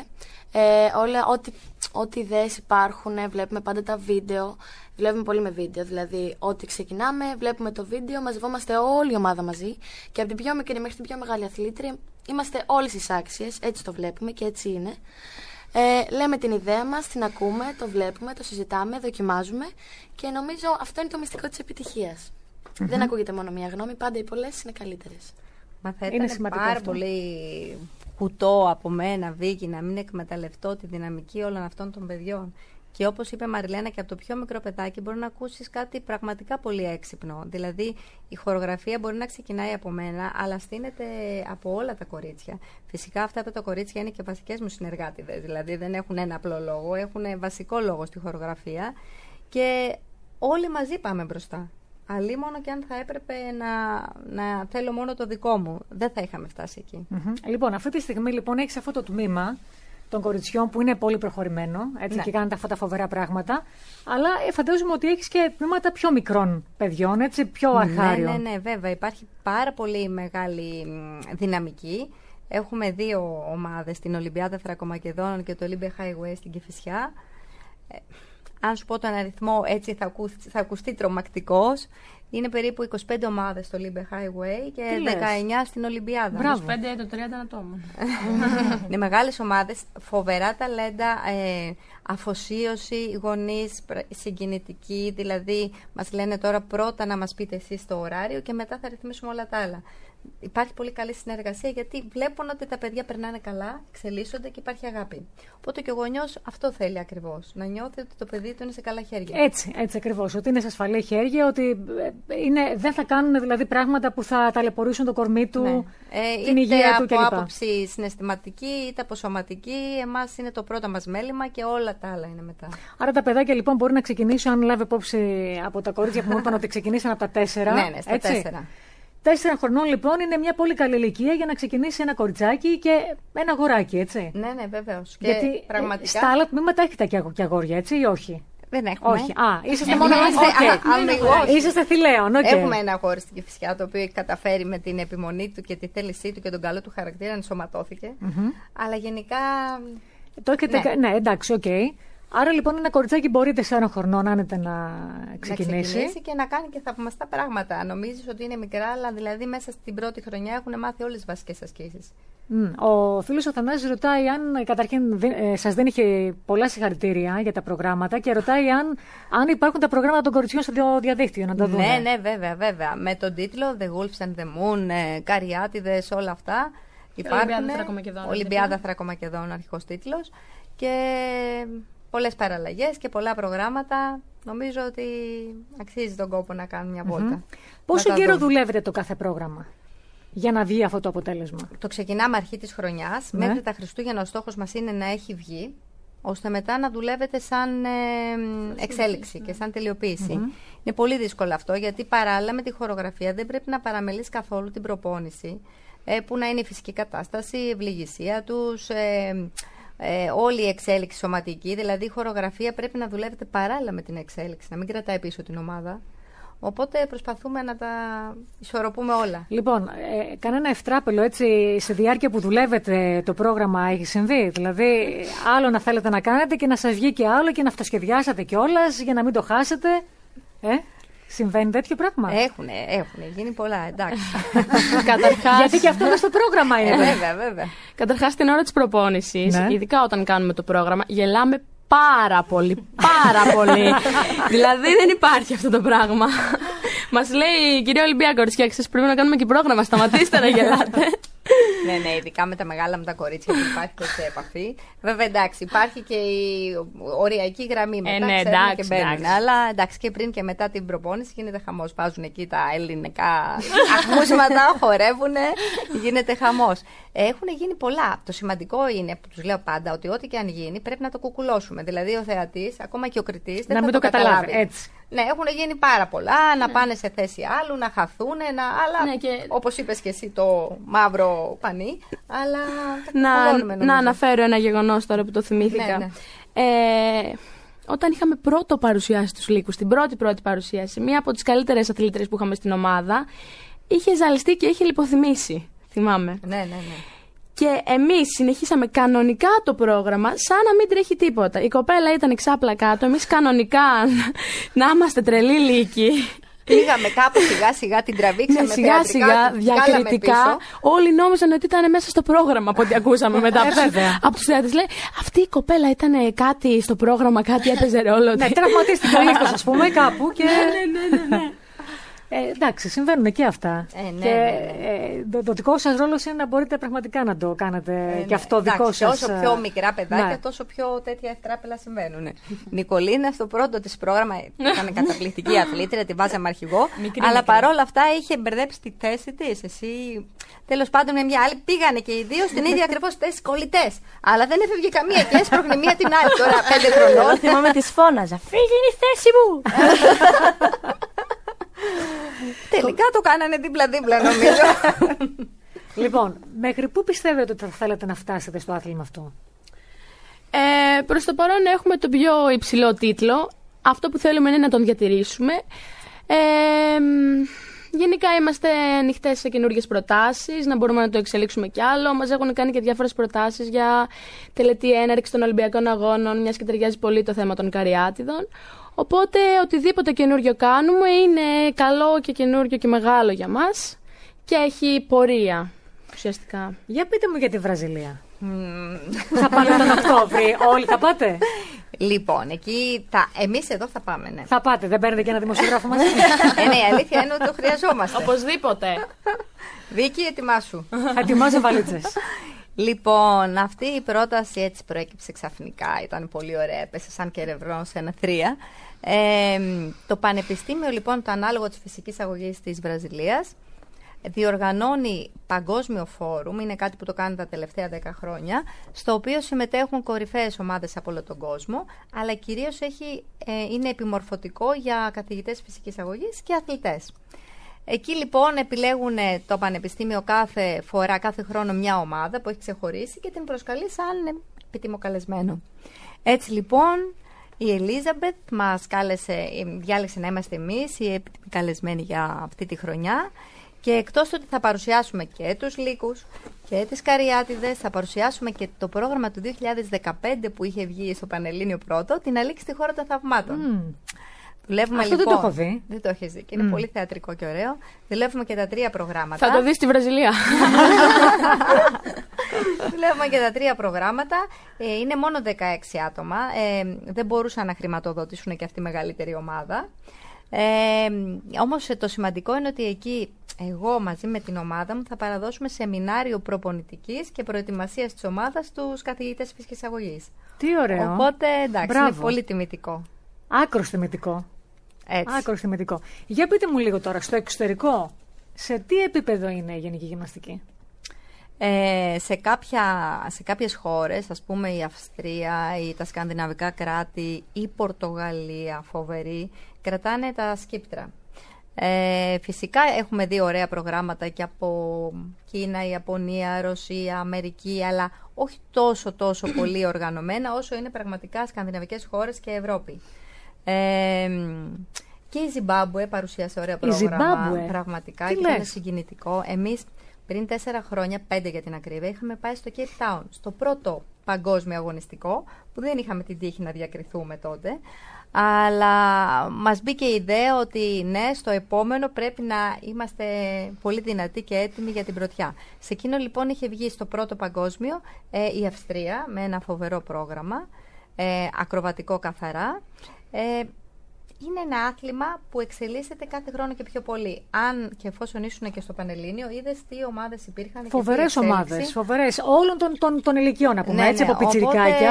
Ό,τι ιδέες υπάρχουν, βλέπουμε πάντα τα βίντεο. Δουλεύουμε πολύ με βίντεο, δηλαδή ό,τι ξεκινάμε, βλέπουμε το βίντεο, μαζευόμαστε όλη η ομάδα μαζί και από την πιο μικρή μέχρι την πιο μεγάλη αθλήτρια είμαστε όλες εισάξιες, έτσι το βλέπουμε και έτσι είναι. Λέμε την ιδέα μας, την ακούμε, το βλέπουμε, το συζητάμε, δοκιμάζουμε και νομίζω αυτό είναι το μυστικό της επιτυχίας. Δεν ακούγεται μόνο μία γνώμη, πάντα οι πολλές είναι καλύτερες. Μα θα ήταν πάρα πολύ κουτό από μένα, Βίκη, να μην εκμεταλλευτώ τη δυναμική όλων αυτών των παιδιών Και όπως είπε Μαριλένα, και από το πιο μικρό παιδάκι μπορεί να ακούσεις κάτι πραγματικά πολύ έξυπνο. Δηλαδή, η χορογραφία μπορεί να ξεκινάει από μένα, αλλά στείνεται από όλα τα κορίτσια. Φυσικά, αυτά τα κορίτσια είναι και βασικές μου συνεργάτηδες. Δηλαδή, δεν έχουν ένα απλό λόγο, έχουν βασικό λόγο στη χορογραφία. Και όλοι μαζί πάμε μπροστά. Αλλήμωνο και αν θα έπρεπε να θέλω μόνο το δικό μου, δεν θα είχαμε φτάσει εκεί. Λοιπόν, αυτή τη στιγμή λοιπόν έχεις αυτό το τμήμα των κοριτσιών που είναι πολύ προχωρημένο, έτσι, και κάνετε αυτά τα φοβερά πράγματα. Αλλά φαντάζομαι ότι έχεις και τμήματα πιο μικρών παιδιών, έτσι, πιο αρχάριων. Ναι, βέβαια. Υπάρχει πάρα πολύ μεγάλη δυναμική. Έχουμε 2 ομάδες, την Ολυμπιάδα Θρακομακεδόνων και το Olympia Highway στην Κηφισιά. Αν σου πω τον αριθμό, έτσι θα ακουστεί τρομακτικός. Είναι περίπου 25 ομάδες στο Olympia Highway και 19 στην Ολυμπιάδα. Μπράβο. 25 το 30 ατόμων. Είναι μεγάλες ομάδες, φοβερά ταλέντα, αφοσίωση, γονείς, συγκινητικοί. Δηλαδή, μας λένε τώρα πρώτα να μας πείτε εσείς το ωράριο και μετά θα ρυθμίσουμε όλα τα άλλα. Υπάρχει πολύ καλή συνεργασία, γιατί βλέπουν ότι τα παιδιά περνάνε καλά, εξελίσσονται και υπάρχει αγάπη. Οπότε και ο γονιός αυτό θέλει ακριβώς. Να νιώθει ότι το παιδί του είναι σε καλά χέρια. Έτσι ακριβώς. Ότι είναι σε ασφαλή χέρια, ότι δεν θα κάνουν δηλαδή πράγματα που θα ταλαιπωρήσουν το κορμί του, την υγεία του κλπ. Είτε από άποψη συναισθηματική, είτε από σωματική, εμάς είναι το πρώτο μας μέλημα και όλα τα άλλα είναι μετά. Άρα τα παιδάκια λοιπόν μπορεί να ξεκινήσουν, αν λάβει υπόψη από τα κορίτσια που μου είπαν ότι ξεκινήσαν από τα 4. Ναι, στα 4. 4 χρονών λοιπόν είναι μια πολύ καλή ηλικία για να ξεκινήσει ένα κοριτσάκι και ένα αγοράκι, έτσι. Ναι, βεβαίως. Γιατί πραγματικά στα άλλα τμήματα έχετε και αγόρια, έτσι, ή όχι? Δεν έχουμε. Όχι. Είσαστε μόνο είσαστε θηλαίων. Έχουμε ένα αγόρι στην Κηφισιά, το οποίο έχει καταφέρει με την επιμονή του και τη θέλησή του και τον καλό του χαρακτήρα να ενσωματώθηκε. Αλλά γενικά. Το έχετε. Ναι, εντάξει, οκ. Άρα λοιπόν ένα κοριτσάκι μπορεί 4 χρονών άνετα να ξεκινήσει και να κάνει και θαυμαστά πράγματα. Νομίζεις ότι είναι μικρά, αλλά δηλαδή μέσα στην πρώτη χρονιά έχουν μάθει όλες τις βασικές ασκήσεις. Ο φίλος ο Θανάσης ρωτάει αν καταρχήν σας δίνει πολλά συγχαρητήρια για τα προγράμματα και ρωτάει αν υπάρχουν τα προγράμματα των κοριτσιών στο διαδίκτυο, να τα δούμε. Ναι, βέβαια. Με τον τίτλο The Wolves and the Moon, Καριάτιδες, όλα αυτά υπάρχουν. Ολυμπιάδα Θρακομακεδόνων, αρχικός τίτλος. Και πολλές παραλλαγές και πολλά προγράμματα. Νομίζω ότι αξίζει τον κόπο να κάνουν μια βόλτα. Πόσο καιρό δουλεύετε το κάθε πρόγραμμα για να βγει αυτό το αποτέλεσμα? Το ξεκινάμε αρχή της χρονιάς. Μέχρι τα Χριστούγεννα ο στόχος μας είναι να έχει βγει, ώστε μετά να δουλεύετε σαν εξέλιξη και σαν τελειοποίηση. Είναι πολύ δύσκολο αυτό, γιατί παράλληλα με τη χορογραφία δεν πρέπει να παραμελείς καθόλου την προπόνηση, που να είναι η φυσική κατάσταση, η ευληγησία τους, όλη η εξέλιξη σωματική. Δηλαδή η χορογραφία πρέπει να δουλεύετε παράλληλα με την εξέλιξη, να μην κρατάει πίσω την ομάδα. Οπότε προσπαθούμε να τα ισορροπούμε όλα. Λοιπόν, κανένα ευτράπελο έτσι σε διάρκεια που δουλεύετε το πρόγραμμα έχει συμβεί? Δηλαδή άλλο να θέλετε να κάνετε και να σας βγει και άλλο και να αυτοσχεδιάσατε κιόλας για να μην το χάσετε? Συμβαίνει τέτοιο πράγμα? Έχουν γίνει πολλά, εντάξει. Καταρχάς, γιατί και αυτό είναι στο πρόγραμμα είναι. Βέβαια. Καταρχάς, την ώρα της προπόνησης, ειδικά όταν κάνουμε το πρόγραμμα, γελάμε πάρα πολύ. Δηλαδή δεν υπάρχει αυτό το πράγμα. Μας λέει η κυρία Ολυμπία, κοριτσιά, πρέπει να κάνουμε και πρόγραμμα, σταματήστε να γελάτε. Ναι, ειδικά με τα μεγάλα, με τα κορίτσια που υπάρχει τέτοια επαφή. Βέβαια, εντάξει, υπάρχει και η οριακή γραμμή μετά. Ναι, εντάξει. Αλλά εντάξει, και πριν και μετά την προπόνηση γίνεται χαμός. Βάζουν εκεί τα ελληνικά ακούσματα, χορεύουν, γίνεται χαμός. Έχουν γίνει πολλά. Το σημαντικό είναι, που τους λέω πάντα, ότι ό,τι και αν γίνει πρέπει να το κουκουλώσουμε. Δηλαδή, ο θεατής, ακόμα και ο κριτής, δεν θα το καταλάβει. Έτσι. Ναι, έχουν γίνει πάρα πολλά, να πάνε σε θέση άλλου, να χαθούν, αλλά όπως είπες και εσύ το μαύρο πανί, αλλά να αναφέρω ένα γεγονός τώρα που το θυμήθηκα. Ναι. Όταν είχαμε πρώτο παρουσιάσει τους λύκους, την πρώτη παρουσίαση, μία από τις καλύτερες αθλήτρες που είχαμε στην ομάδα, είχε ζαλιστεί και είχε λιποθυμήσει, θυμάμαι. Ναι. Και εμείς συνεχίσαμε κανονικά το πρόγραμμα σαν να μην τρέχει τίποτα. Η κοπέλα ήταν εξάπλα κάτω, εμείς κανονικά να είμαστε τρελοί λύκοι. Πήγαμε κάπου σιγά-σιγά, την τραβήξαμε σιγά-σιγά, διακριτικά. Όλοι νόμιζαν ότι ήταν μέσα στο πρόγραμμα από ό,τι ακούσαμε μετά από τους θεατές. Λέει, αυτή η κοπέλα ήταν κάτι στο πρόγραμμα, κάτι έπαιζε ρόλο. Ναι, τραυματίστηκε ο λύκος, ας πούμε, κάπου. Ναι. Εντάξει, συμβαίνουν και αυτά. Ναι, και το δικό σας ρόλος είναι να μπορείτε πραγματικά να το κάνετε και αυτό δικό σας. Όσο πιο μικρά παιδάκια, τόσο πιο τέτοια ευτράπελα συμβαίνουν. Νικολίνα στο πρώτο της πρόγραμμα ήταν καταπληκτική αθλήτρια, τη βάζαμε αρχηγό. Αλλά παρόλα αυτά είχε μπερδέψει τη θέση της. Εσύ, τέλος πάντων, με μια άλλη πήγανε και οι δύο στην ίδια ακριβώς θέση, κολλητές. Αλλά δεν έφευγε καμία και έσπρωχνε μία την άλλη. Τώρα 5 χρονών. Θυμάμαι τις φώναζα. Φύγει η θέση μου! Τελικά το κάνανε δίπλα-δίπλα, νομίζω. Λοιπόν, μέχρι πού πιστεύετε ότι θα θέλετε να φτάσετε στο άθλημα αυτό? Προς το παρόν έχουμε τον πιο υψηλό τίτλο. Αυτό που θέλουμε είναι να τον διατηρήσουμε. Γενικά είμαστε ανοιχτές σε καινούργιες προτάσεις, να μπορούμε να το εξελίξουμε κι άλλο. Μας έχουν κάνει και διάφορες προτάσεις για τελετή έναρξη των Ολυμπιακών Αγώνων, μιας και ταιριάζει πολύ το θέμα των καριάτιδων. Οπότε οτιδήποτε καινούριο κάνουμε είναι καλό και καινούριο και μεγάλο για μας και έχει πορεία ουσιαστικά. Για πείτε μου για τη Βραζιλία. Θα πάτε τον Οκτώβρη, όλοι θα πάτε? Λοιπόν, εκεί εμείς εδώ θα πάμε, ναι. Θα πάτε, δεν παίρνετε και ένα δημοσιογράφο μαζί? Ναι, η αλήθεια είναι ότι το χρειαζόμαστε. Οπωσδήποτε. Βίκυ, ετοιμάσου. Ετοιμάζω βαλίτσες. Λοιπόν, αυτή η πρόταση έτσι προέκυψε ξαφνικά, ήταν πολύ ωραία, έπεσε σαν κερευνό σε ένα 3. Το Πανεπιστήμιο, λοιπόν, το ανάλογο της φυσικής αγωγής της Βραζιλίας, διοργανώνει παγκόσμιο φόρουμ, είναι κάτι που το κάνει τα τελευταία 10 χρόνια, στο οποίο συμμετέχουν κορυφαίες ομάδες από όλο τον κόσμο, αλλά κυρίως είναι επιμορφωτικό για καθηγητές φυσικής αγωγής και αθλητές. Εκεί λοιπόν επιλέγουν το Πανεπιστήμιο κάθε χρόνο μια ομάδα που έχει ξεχωρίσει και την προσκαλεί σαν επιτιμοκαλεσμένο. Έτσι λοιπόν η Ελίζαμπετ μας διάλεξε να είμαστε εμείς οι επιτιμοκαλεσμένοι για αυτή τη χρονιά. Και εκτός ότι θα παρουσιάσουμε και τους λύκους και τις καριάτιδες, θα παρουσιάσουμε και το πρόγραμμα του 2015 που είχε βγει στο Πανελλήνιο πρώτο, την Αλήξη στη χώρα των θαυμάτων. Δουλεύουμε, αυτό λοιπόν, δεν το έχω δει. Δεν το έχεις δει και είναι πολύ θεατρικό και ωραίο. Δουλεύουμε και τα 3 προγράμματα. Θα το δεις στη Βραζιλία. Δουλεύουμε και τα 3 προγράμματα. Είναι μόνο 16 άτομα. Δεν μπορούσαν να χρηματοδοτήσουν και αυτή η μεγαλύτερη ομάδα. Όμως το σημαντικό είναι ότι εκεί εγώ μαζί με την ομάδα μου θα παραδώσουμε σεμινάριο προπονητικής και προετοιμασίας της ομάδας στους καθηγητές φυσικής αγωγής. Τι ωραίο. Οπότε εντάξει, είναι πολύ τιμητικό. Άκρος τιμητικό. Άκρος τιμητικό. Για πείτε μου λίγο τώρα, στο εξωτερικό, σε τι επίπεδο είναι η γενική γυμναστική? Σε κάποιες χώρες, ας πούμε η Αυστρία ή τα σκανδιναβικά κράτη, η Πορτογαλία, φοβερή, κρατάνε τα σκύπτρα. Φυσικά έχουμε δει ωραία προγράμματα και από Κίνα, Ιαπωνία, Ρωσία, Αμερική, αλλά όχι τόσο πολύ οργανωμένα όσο είναι πραγματικά σκανδιναβικές χώρες και Ευρώπη. Και η Ζιμπάμπουε παρουσίασε ωραία πρόγραμμα, πραγματικά, και ήταν συγκινητικό. Εμείς πριν 4 χρόνια, 5 για την ακρίβεια, είχαμε πάει στο Cape Town, στο πρώτο παγκόσμιο αγωνιστικό, που δεν είχαμε την τύχη να διακριθούμε τότε. Αλλά μας μπήκε η ιδέα ότι ναι, στο επόμενο πρέπει να είμαστε πολύ δυνατοί και έτοιμοι για την πρωτιά. Σε εκείνο λοιπόν είχε βγει στο πρώτο παγκόσμιο η Αυστρία με ένα φοβερό πρόγραμμα, ακροβατικό καθαρά. Είναι ένα άθλημα που εξελίσσεται κάθε χρόνο και πιο πολύ. Αν και εφόσον ήσουν και στο Πανελλήνιο, είδες τι ομάδες υπήρχαν. Φοβερές ομάδες, φοβερές. Όλων των ηλικιών, να πούμε, έτσι, από πιτσιρικάκια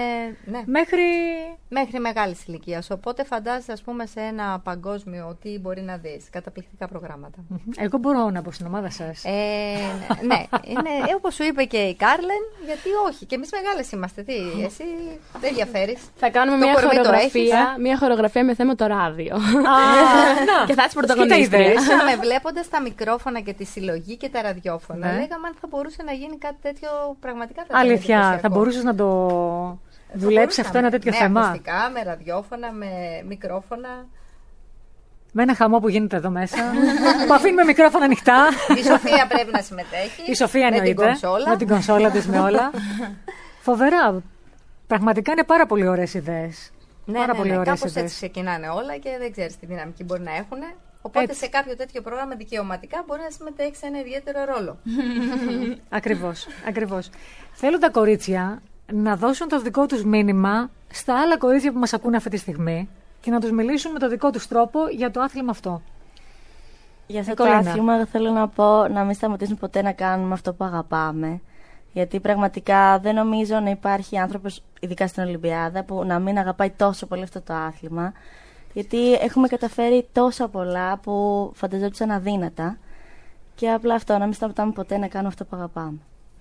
μέχρι μεγάλης ηλικίας. Οπότε φαντάζεσαι, ας πούμε, σε ένα παγκόσμιο τι μπορεί να δεις. Καταπληκτικά προγράμματα. Εγώ μπορώ να μπω στην ομάδα σας. Ναι, είναι όπως σου είπε και η Κάρλεν, γιατί όχι. Και εμείς μεγάλες είμαστε. Τι, εσύ δεν διαφέρεις. Θα κάνουμε μια χορογραφία με θέμα το ράδιο. Και θα είσαι πρωταγωνίστρια. Με βλέποντας τα μικρόφωνα και τη συλλογή και τα ραδιόφωνα, λέγαμε αν θα μπορούσε να γίνει κάτι τέτοιο πραγματικά. Αλήθεια, θα μπορούσες να το δουλέψει αυτό ένα τέτοιο θέμα? Με ακουστικά, με ραδιόφωνα, με μικρόφωνα. Με ένα χαμό που γίνεται εδώ μέσα. Που αφήνουμε μικρόφωνα ανοιχτά. Η Σοφία πρέπει να συμμετέχει. Η Σοφία εννοείται. Με την κονσόλα της, με όλα. Φοβερά. Πραγματικά είναι πάρα πολύ ωραίες ιδέες. Ναι, κάπως έτσι ξεκινάνε όλα και δεν ξέρεις τι δυναμική μπορεί να έχουν. Οπότε σε κάποιο τέτοιο πρόγραμμα δικαιωματικά μπορεί να συμμετέχει σε ένα ιδιαίτερο ρόλο. Ακριβώς. Θέλω τα κορίτσια να δώσουν το δικό τους μήνυμα στα άλλα κορίτσια που μας ακούνε αυτή τη στιγμή και να τους μιλήσουν με το δικό τους τρόπο για το άθλημα αυτό. Για αυτό το άθλημα, εγώ θέλω να πω να μην σταματήσουμε ποτέ να κάνουμε αυτό που αγαπάμε. Γιατί πραγματικά δεν νομίζω να υπάρχει άνθρωπος, ειδικά στην Ολυμπιάδα, που να μην αγαπάει τόσο πολύ αυτό το άθλημα. Γιατί έχουμε καταφέρει τόσα πολλά που φανταζόντουσαν αδύνατα. Και απλά αυτό, να μην σταματάμε ποτέ να κάνουμε αυτό που αγαπάμε.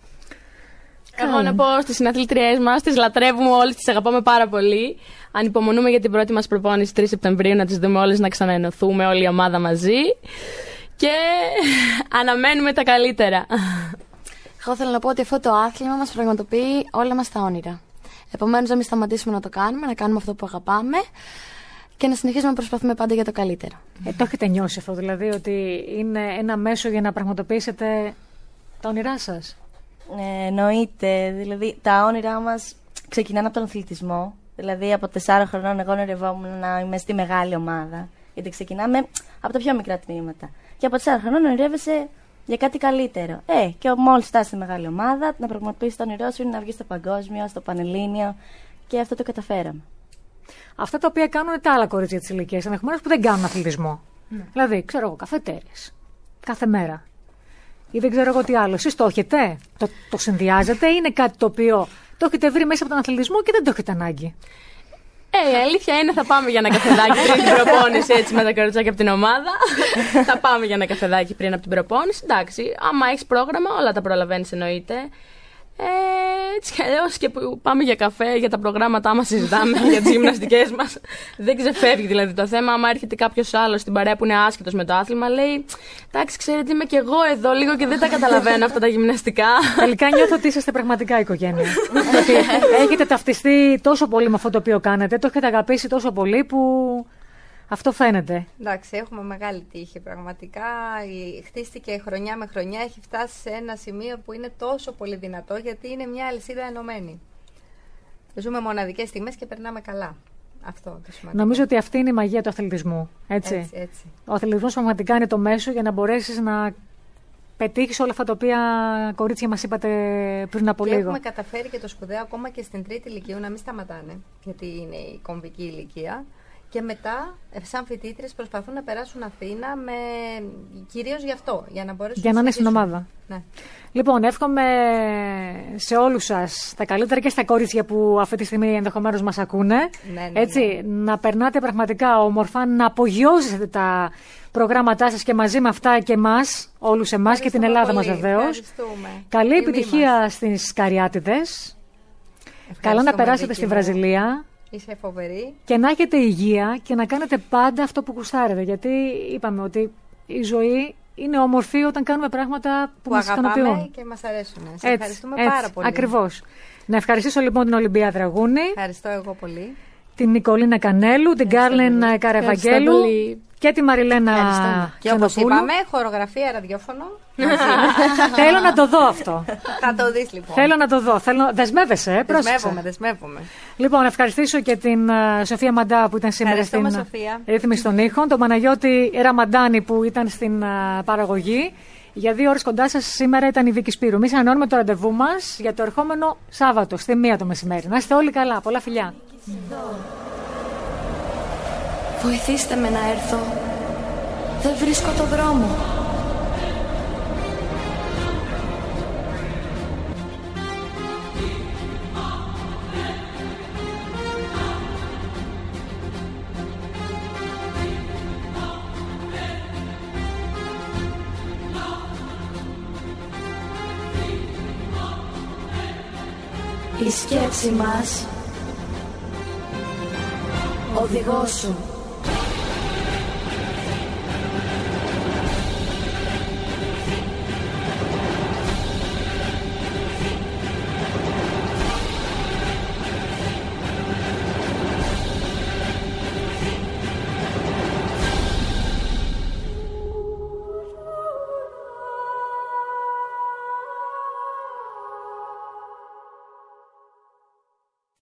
Εγώ να πω στις συναθλήτριές μας, τις λατρεύουμε όλες, τις αγαπάμε πάρα πολύ. Ανυπομονούμε για την πρώτη μας προπόνηση 3 Σεπτεμβρίου, να τις δούμε όλες, να ξαναενωθούμε όλη η ομάδα μαζί. Και αναμένουμε τα καλύτερα. Εγώ θέλω να πω ότι αυτό το άθλημα μας πραγματοποιεί όλα μας τα όνειρα. Επομένως, να μην σταματήσουμε να το κάνουμε, να κάνουμε αυτό που αγαπάμε και να συνεχίσουμε να προσπαθούμε πάντα για το καλύτερο. Το έχετε νιώσει αυτό, δηλαδή, ότι είναι ένα μέσο για να πραγματοποιήσετε τα όνειρά σας? Εννοείται. Δηλαδή, τα όνειρά μας ξεκινάνε από τον αθλητισμό. Δηλαδή, από 4 χρονών, εγώ ονειρευόμουν να είμαι στη μεγάλη ομάδα. Γιατί ξεκινάμε από τα πιο μικρά τμήματα. Και από 4 χρονών ονειρεύεσαι για κάτι καλύτερο. Και μόλις φτάσει στη μεγάλη ομάδα, να πραγματοποιήσει το όνειρό σου είναι να βγει στο παγκόσμιο, στο πανελλήνιο. Και αυτό το καταφέραμε. Αυτά τα οποία κάνουν τα άλλα κορίτσια της ηλικίας, ενδεχομένως που δεν κάνουν αθλητισμό. Δηλαδή, ξέρω εγώ, καφετέρειες. Κάθε μέρα. Ή δεν ξέρω εγώ τι άλλο. Εσείς το έχετε, το συνδυάζετε, ή είναι κάτι το οποίο το έχετε βρει μέσα από τον αθλητισμό και δεν το έχετε ανάγκη? Η αλήθεια είναι θα πάμε για ένα καφεδάκι πριν την προπόνηση, έτσι, με τα κοριτσάκια από την ομάδα. Θα πάμε για ένα καφεδάκι πριν από την προπόνηση. Εντάξει, άμα έχεις πρόγραμμα, όλα τα προλαβαίνεις, εννοείται. Έτσι κι αλλιώς και που πάμε για καφέ, για τα προγράμματα, άμα συζητάμε για τις γυμναστικές μας, δεν ξεφεύγει δηλαδή το θέμα. Άμα έρχεται κάποιος άλλος στην παρέα που είναι άσχετος με το άθλημα, λέει εντάξει, ξέρετε, είμαι κι εγώ εδώ λίγο και δεν τα καταλαβαίνω αυτά τα γυμναστικά. Τελικά νιώθω ότι είσαστε πραγματικά οικογένεια. Ότι έχετε ταυτιστεί τόσο πολύ με αυτό το οποίο κάνετε, το έχετε αγαπήσει τόσο πολύ που αυτό φαίνεται. Εντάξει, έχουμε μεγάλη τύχη. Πραγματικά χτίστηκε χρονιά με χρονιά, έχει φτάσει σε ένα σημείο που είναι τόσο πολύ δυνατό, γιατί είναι μια αλυσίδα ενωμένη. Ζούμε μοναδικές στιγμές και περνάμε καλά. Αυτό το σημαντικό. Νομίζω ότι αυτή είναι η μαγεία του αθλητισμού. Έτσι. Ο αθλητισμός πραγματικά είναι το μέσο για να μπορέσεις να πετύχεις όλα αυτά τα οποία, κορίτσια, μας είπατε πριν από λίγο. Έχουμε καταφέρει και το σπουδαίο ακόμα και στην 3η Λυκείου να μην σταματάνε, γιατί είναι η κομβική ηλικία. Και μετά, σαν φοιτήτρες, προσπαθούν να περάσουν Αθήνα κυρίως γι' αυτό, για να μπορέσουν για να είναι στην ομάδα. Ναι. Λοιπόν, εύχομαι σε όλους σας τα καλύτερα και στα κορίτσια που αυτή τη στιγμή ενδεχομένως μας ακούνε. Ναι. Έτσι, να περνάτε πραγματικά όμορφα, να απογειώσετε τα προγράμματά σας και μαζί με αυτά και εμάς, όλους εμάς και την Ελλάδα μας βεβαίως. Καλή επιτυχία στις Καριάτιδες. Καλά να περάσετε στη Βραζιλία. Είσαι φοβερή. Και να έχετε υγεία και να κάνετε πάντα αυτό που γουστάρετε. Γιατί είπαμε ότι η ζωή είναι όμορφη όταν κάνουμε πράγματα που μας ικανοποιούν. Αγαπάμε και μας αρέσουν. Σε ευχαριστούμε πάρα πολύ. Ακριβώς. Να ευχαριστήσω λοιπόν την Ολυμπία Δραγούνη. Ευχαριστώ εγώ πολύ. Την Νικολίνα Κανέλου, την Κάρλεν Καραβαγγέλου και τη Μαριλένα Ξενοπούλου. Και όπως είπαμε, χορογραφία, ραδιόφωνο. Θέλω να το δω αυτό. Θα το δεις λοιπόν. Θέλω να το δω. Δεσμεύεσαι, Δεσμεύομαι. Λοιπόν, να ευχαριστήσω και την Σοφία Μαντά που ήταν σήμερα στην ρύθμιση των ήχων, τον Παναγιώτη Ραμαντάνη που ήταν στην παραγωγή. Για 2 ώρες κοντά σας σήμερα ήταν η Βίκη Σπύρου. Εμείς ανανεώνουμε το ραντεβού μας για το ερχόμενο Σάββατο στη 1 το μεσημέρι. Να είστε όλοι καλά. Πολλά φιλιά. Βοηθήστε με να έρθω. Δεν βρίσκω το δρόμο. Η σκέψη μας οδηγός σου.